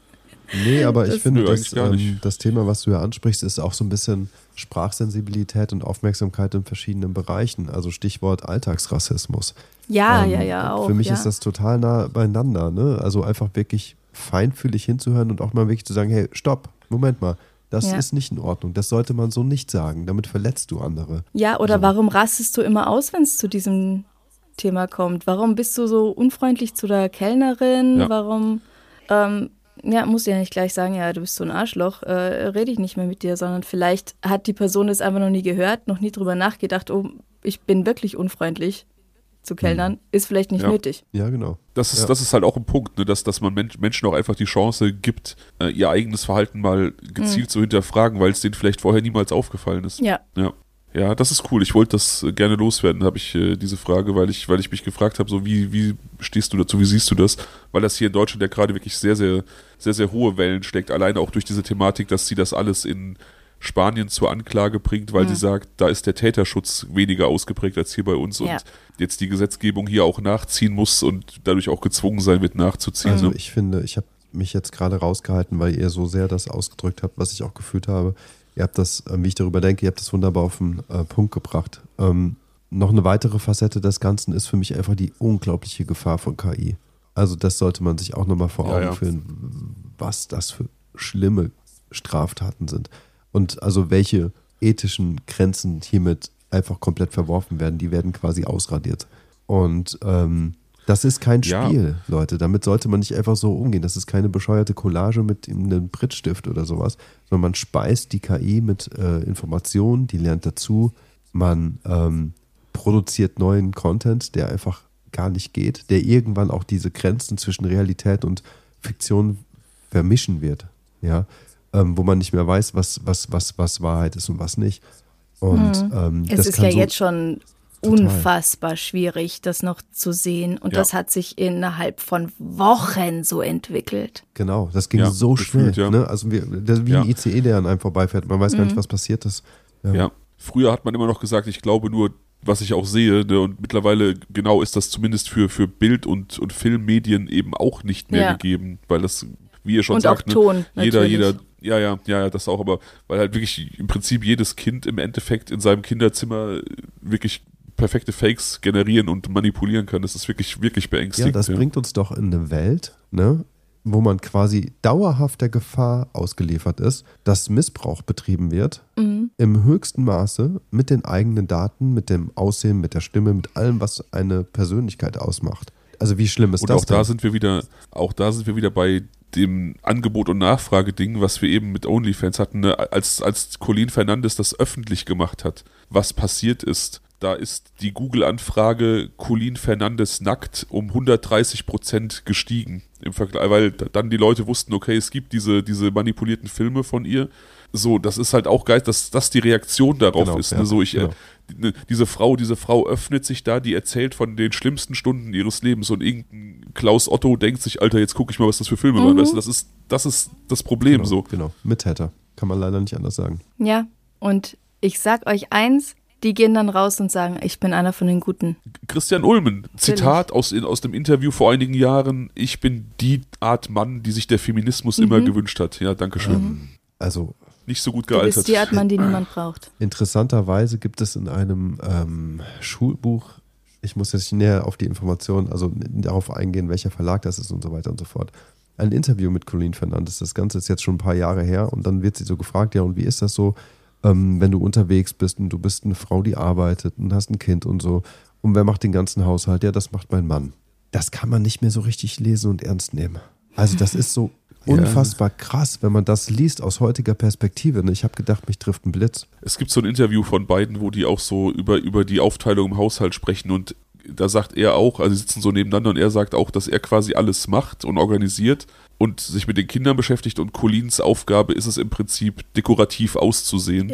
Nee, aber ich Das- finde, Nö, dass, eigentlich gar ähm, nicht. das Thema, was du ja ansprichst, ist auch so ein bisschen Sprachsensibilität und Aufmerksamkeit in verschiedenen Bereichen. Also Stichwort Alltagsrassismus. Ja, Ähm, ja, ja, auch. Für mich ja. ist das total nah beieinander. Ne? Also einfach wirklich feinfühlig hinzuhören und auch mal wirklich zu sagen, hey, stopp, Moment mal, das Ja. ist nicht in Ordnung. Das sollte man so nicht sagen. Damit verletzt du andere. Ja, oder So. warum rastest du immer aus, wenn es zu diesem Thema kommt? Warum bist du so unfreundlich zu der Kellnerin? Ja. Warum, ähm, ja, musst du ja nicht gleich sagen, ja, du bist so ein Arschloch, äh, rede ich nicht mehr mit dir, sondern vielleicht hat die Person das einfach noch nie gehört, noch nie drüber nachgedacht, oh, ich bin wirklich unfreundlich zu Kellnern, ist vielleicht nicht Ja. nötig. Ja, genau. Das ist, Ja. das ist halt auch ein Punkt, ne, dass, dass man Men- Menschen auch einfach die Chance gibt, äh, ihr eigenes Verhalten mal gezielt zu hinterfragen, weil es denen vielleicht vorher niemals aufgefallen ist. Ja, Ja. Ja, das ist cool. Ich wollte das äh, gerne loswerden, habe ich äh, diese Frage, weil ich, weil ich mich gefragt habe, so wie, wie stehst du dazu, wie siehst du das? Weil das hier in Deutschland ja gerade wirklich sehr, sehr, sehr, sehr hohe Wellen schlägt, alleine auch durch diese Thematik, dass sie das alles in Spanien zur Anklage bringt, weil Mhm. sie sagt, da ist der Täterschutz weniger ausgeprägt als hier bei uns und Ja. jetzt die Gesetzgebung hier auch nachziehen muss und dadurch auch gezwungen sein wird, nachzuziehen. Also ne? ich finde, ich habe mich jetzt gerade rausgehalten, weil ihr so sehr das ausgedrückt habt, was ich auch gefühlt habe. Ihr habt das, äh, wie ich darüber denke, ihr habt das wunderbar auf den äh, Punkt gebracht. Ähm, noch eine weitere Facette des Ganzen ist für mich einfach die unglaubliche Gefahr von K I. Also das sollte man sich auch nochmal vor Ja, Augen ja. führen, was das für schlimme Straftaten sind. Und also welche ethischen Grenzen hiermit einfach komplett verworfen werden, die werden quasi ausradiert. Und ähm, das ist kein Ja. Spiel, Leute. Damit sollte man nicht einfach so umgehen. Das ist keine bescheuerte Collage mit einem Prittstift oder sowas, sondern man speist die K I mit äh, Informationen, die lernt dazu. Man ähm, produziert neuen Content, der einfach gar nicht geht, der irgendwann auch diese Grenzen zwischen Realität und Fiktion vermischen wird. Ja, ähm, wo man nicht mehr weiß, was, was, was, was Wahrheit ist und was nicht. Und ähm, es das ist kann ja so, jetzt schon Total. unfassbar schwierig, das noch zu sehen. Und Ja. das hat sich innerhalb von Wochen so entwickelt. Genau, das ging Ja, so gefühlt, schnell. ja. Ne? Also wir, das ist wie Ja. ein I C E, der an einem vorbeifährt. Man weiß gar nicht, was passiert ist. Ja. Früher hat man immer noch gesagt, ich glaube nur, was ich auch sehe. Ne? Und mittlerweile genau ist das zumindest für, für Bild- und, und Filmmedien eben auch nicht mehr Ja. gegeben, weil das, wie ihr schon Und sagt, auch Ton, ne, jeder, natürlich. jeder, ja, ja, ja, ja, das auch, aber weil halt wirklich im Prinzip jedes Kind im Endeffekt in seinem Kinderzimmer wirklich perfekte Fakes generieren und manipulieren kann. Das ist wirklich, wirklich Ja, beängstigend. das bringt uns doch in eine Welt, ne, wo man quasi dauerhaft der Gefahr ausgeliefert ist, dass Missbrauch betrieben wird, Mhm. im höchsten Maße mit den eigenen Daten, mit dem Aussehen, mit der Stimme, mit allem, was eine Persönlichkeit ausmacht. Also wie schlimm ist Und das auch da denn? sind wir wieder, auch da sind wir wieder bei dem Angebot- und Nachfrage-Ding, was wir eben mit OnlyFans hatten, ne? als, als Colin Fernandes das öffentlich gemacht hat, was passiert ist. Da ist die Google-Anfrage Colin Fernandes nackt um hundertdreißig Prozent gestiegen im Vergleich, weil dann die Leute wussten, okay, es gibt diese, diese manipulierten Filme von ihr. So, das ist halt auch geil, dass das die Reaktion darauf Genau, ist. ja, Ne? So, ich, genau. äh, ne, diese Frau, diese Frau öffnet sich da, die erzählt von den schlimmsten Stunden ihres Lebens und irgendein Klaus Otto denkt sich, Alter, jetzt gucke ich mal, was das für Filme waren. Weißt du, das ist, das ist das Problem genau, so. Genau, Mittäter. Kann man leider nicht anders sagen. Ja, und ich sag euch eins, die gehen dann raus und sagen, ich bin einer von den Guten. Christian Ulmen, Zitat aus, in, aus dem Interview vor einigen Jahren, ich bin die Art Mann, die sich der Feminismus immer gewünscht hat. Ja, danke schön. Also Nicht so gut Du gealtert. bist die Art Mann, die niemand braucht. interessanterweise gibt es in einem ähm, Schulbuch, ich muss jetzt nicht näher auf die Informationen, also darauf eingehen, welcher Verlag das ist und so weiter und so fort. Ein Interview mit Colin Fernandes. Das Ganze ist jetzt schon ein paar Jahre her und dann wird sie so gefragt, ja, und wie ist das so, ähm, wenn du unterwegs bist und du bist eine Frau, die arbeitet und hast ein Kind und so. Und wer macht den ganzen Haushalt? Ja, das macht mein Mann. Das kann man nicht mehr so richtig lesen und ernst nehmen. Also das ist so unfassbar krass, wenn man das liest aus heutiger Perspektive. Ich habe gedacht, mich trifft ein Blitz. Es gibt so ein Interview von beiden, wo die auch so über, über die Aufteilung im Haushalt sprechen und da sagt er auch, also sie sitzen so nebeneinander und er sagt auch, dass er quasi alles macht und organisiert und sich mit den Kindern beschäftigt und Colins Aufgabe ist es im Prinzip dekorativ auszusehen.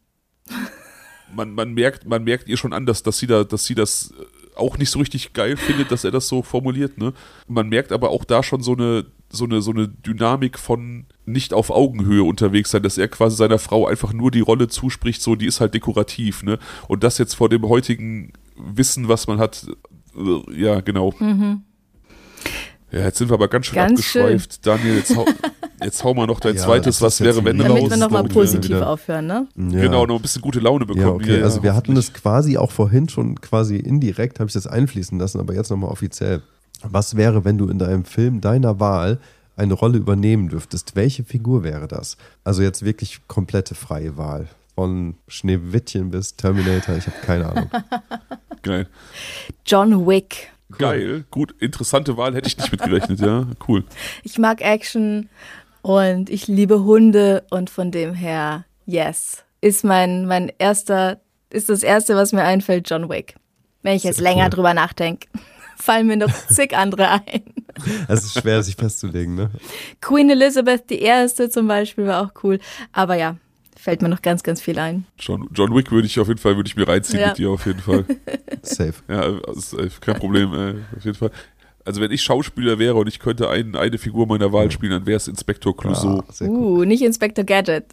Man, man merkt, man merkt ihr schon an, dass, dass sie da, dass sie das auch nicht so richtig geil findet, dass er das so formuliert, ne? Man merkt aber auch da schon so eine, so eine, so eine Dynamik von nicht auf Augenhöhe unterwegs sein, dass er quasi seiner Frau einfach nur die Rolle zuspricht, so, die ist halt dekorativ, ne? Und das jetzt vor dem heutigen Wissen, was man hat, äh, ja, genau. Mhm. Ja, jetzt sind wir aber ganz schön Ganz abgeschweift. Schön. Daniel, jetzt hau, jetzt hau mal noch dein Ja, zweites, was wäre, wenn Damit raus. wir nochmal positiv wieder. aufhören, ne? Ja. Genau, noch ein bisschen gute Laune bekommen. Ja, okay. Ja, also wir hatten das quasi auch vorhin schon quasi indirekt, habe ich das einfließen lassen, aber jetzt nochmal offiziell. Was wäre, wenn du in deinem Film deiner Wahl eine Rolle übernehmen dürftest? Welche Figur wäre das? Also jetzt wirklich komplette freie Wahl. Von Schneewittchen bis Terminator, ich habe keine Ahnung. Geil. John Wick. Cool. Geil, gut, interessante Wahl, hätte ich nicht mitgerechnet, ja, cool. Ich mag Action und ich liebe Hunde und von dem her, yes, ist mein, mein erster, ist das erste, was mir einfällt, John Wick. Wenn ich jetzt Sehr länger cool. drüber nachdenke, fallen mir noch zig andere ein. Es ist schwer, sich festzulegen, ne? Queen Elizabeth die Erste zum Beispiel war auch cool, aber ja, fällt mir noch ganz, ganz viel ein. John, John Wick würde ich auf jeden Fall, würde ich mir reinziehen Ja. mit dir auf jeden Fall. Safe. Ja, ist äh, kein Problem, äh, auf jeden Fall. Also wenn ich Schauspieler wäre und ich könnte ein, eine Figur meiner Wahl spielen, dann wäre es Inspektor Clouseau. Ah, sehr cool. Uh, nicht Inspector Gadget.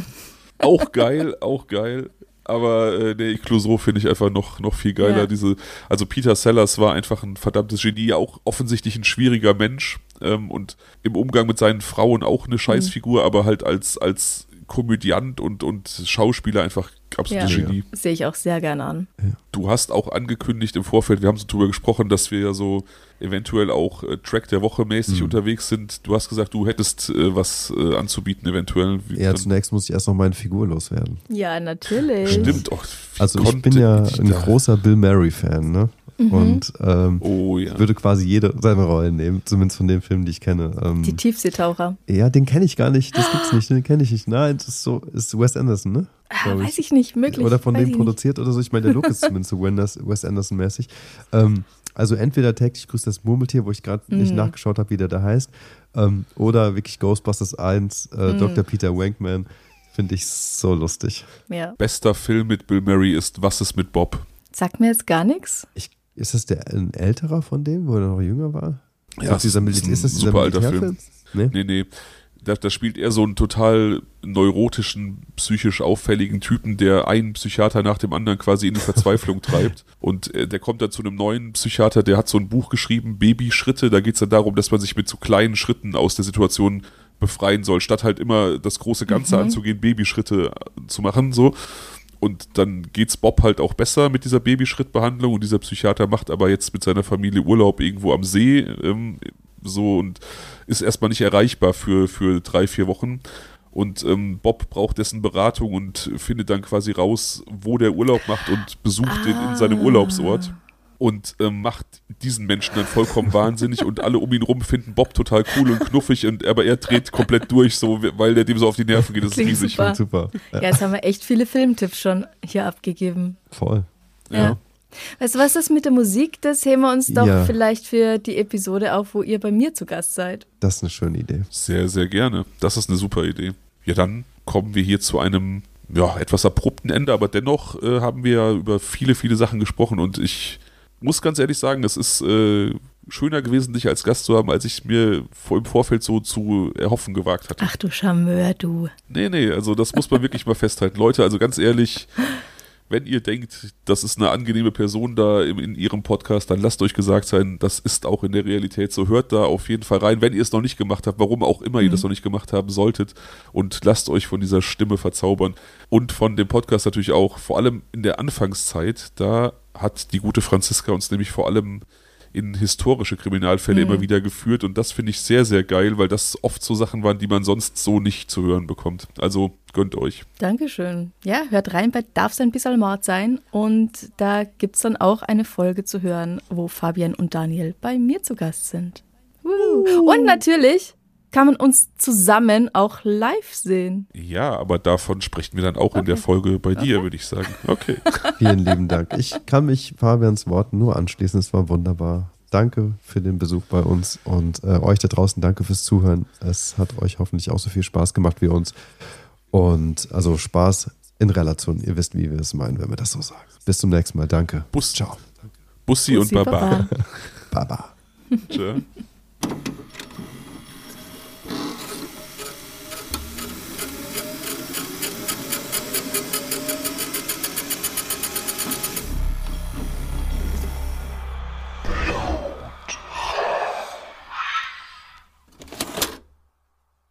Auch geil, auch geil. Aber äh, nee, Clouseau finde ich einfach noch, noch viel geiler. Ja. Diese, also Peter Sellers war einfach ein verdammtes Genie, auch offensichtlich ein schwieriger Mensch ähm, und im Umgang mit seinen Frauen auch eine Scheißfigur, mhm. aber halt als, als Komödiant und, und Schauspieler einfach absolutes Ja. Genie. Sehe ich auch sehr gerne an. Du hast auch angekündigt im Vorfeld, wir haben so drüber gesprochen, dass wir ja so eventuell auch äh, Track der Woche mäßig Mhm. unterwegs sind. Du hast gesagt, du hättest äh, was äh, anzubieten eventuell. Wie, Ja, dann, zunächst muss ich erst noch meine Figur loswerden. Ja, natürlich. stimmt. Oh, wie Also ich konnte bin ja ich ein da- großer Bill Murray-Fan, ne? Mhm. Und ähm, Oh ja. würde quasi jede seine Rollen nehmen, zumindest von den Filmen, die ich kenne. Ähm, Die Tiefseetaucher. ja, den kenne ich gar nicht, das gibt's nicht, den kenne ich nicht. Nein, das ist so, ist Wes Anderson, ne? Ah, Glaub weiß ich nicht, möglich. Oder von weiß dem ich produziert oder so. Ich meine, der Look ist zumindest so Wes Wes Anderson-mäßig. Ähm, also entweder täglich grüßt das Murmeltier, wo ich gerade nicht Mhm. nachgeschaut habe, wie der da heißt, ähm, oder wirklich Ghostbusters eins, äh, Mhm. Doktor Peter Wankman. Finde ich so lustig. nicht. Ja. Bester Film mit Bill Murray ist Was ist mit Bob? Sagt mir jetzt gar nichts. Ich, ist das der ein älterer von dem, wo er noch jünger war? Ja, ist das es dieser, ist Mil- ein ist das dieser super alter Militärfilm? Nee? Nee, nee. Da, da spielt er so einen total neurotischen, psychisch auffälligen Typen, der einen Psychiater nach dem anderen quasi in die Verzweiflung treibt. Und äh, der kommt dann zu einem neuen Psychiater, der hat so ein Buch geschrieben, Babyschritte. Da geht es dann darum, dass man sich mit so kleinen Schritten aus der Situation befreien soll, statt halt immer das große Ganze Mhm. anzugehen, Babyschritte zu machen, so. Und dann geht's Bob halt auch besser mit dieser Babyschrittbehandlung und dieser Psychiater macht aber jetzt mit seiner Familie Urlaub irgendwo am See, ähm, so, und ist erstmal nicht erreichbar für, für drei, vier Wochen. Und ähm, Bob braucht dessen Beratung und findet dann quasi raus, wo der Urlaub macht und besucht ihn in seinem Urlaubsort. Und ähm, macht diesen Menschen dann vollkommen wahnsinnig und alle um ihn rum finden Bob total cool und knuffig, und, aber er dreht komplett durch, so, weil der dem so auf die Nerven geht. Das ist Klingt riesig. super. Super. Ja, Ja, jetzt haben wir echt viele Filmtipps schon hier abgegeben. voll. Ja. Weißt du, was ist mit der Musik? Das heben wir uns doch Ja. vielleicht für die Episode auf, wo ihr bei mir zu Gast seid. Das ist eine schöne Idee. Sehr, sehr gerne. Das ist eine super Idee. Ja, dann kommen wir hier zu einem ja, etwas abrupten Ende, aber dennoch äh, haben wir ja über viele, viele Sachen gesprochen, und ich muss ganz ehrlich sagen, es ist äh, schöner gewesen, dich als Gast zu haben, als ich mir vor, im Vorfeld so zu erhoffen gewagt hatte. Ach du Charmeur, du. Nee, nee, also das muss man wirklich mal festhalten. Leute, also ganz ehrlich, wenn ihr denkt, das ist eine angenehme Person da in, in ihrem Podcast, dann lasst euch gesagt sein, das ist auch in der Realität so. Hört da auf jeden Fall rein, wenn ihr es noch nicht gemacht habt, warum auch immer ihr Mhm. das noch nicht gemacht haben solltet, und lasst euch von dieser Stimme verzaubern. Und von dem Podcast natürlich auch, vor allem in der Anfangszeit, da hat die gute Franziska uns nämlich vor allem in historische Kriminalfälle Mhm. immer wieder geführt, und das finde ich sehr, sehr geil, weil das oft so Sachen waren, die man sonst so nicht zu hören bekommt. Also gönnt euch. Dankeschön. Ja, hört rein bei Darf's ein bisschen Mord sein, und da gibt es dann auch eine Folge zu hören, wo Fabian und Daniel bei mir zu Gast sind. Uh. Und natürlich kann man uns zusammen auch live sehen. Ja, aber davon sprechen wir dann auch in der Folge bei dir, würde ich sagen. Okay. Vielen lieben Dank. Ich kann mich Fabians Worten nur anschließen. Es war wunderbar. Danke für den Besuch bei uns, und äh, euch da draußen danke fürs Zuhören. Es hat euch hoffentlich auch so viel Spaß gemacht wie uns. Und also Spaß in Relation. Ihr wisst, wie wir es meinen, wenn wir das so sagen. Bis zum nächsten Mal. Danke. Bus, Ciao. Bussi, und Bussi, Baba. Baba. Baba. Tschö.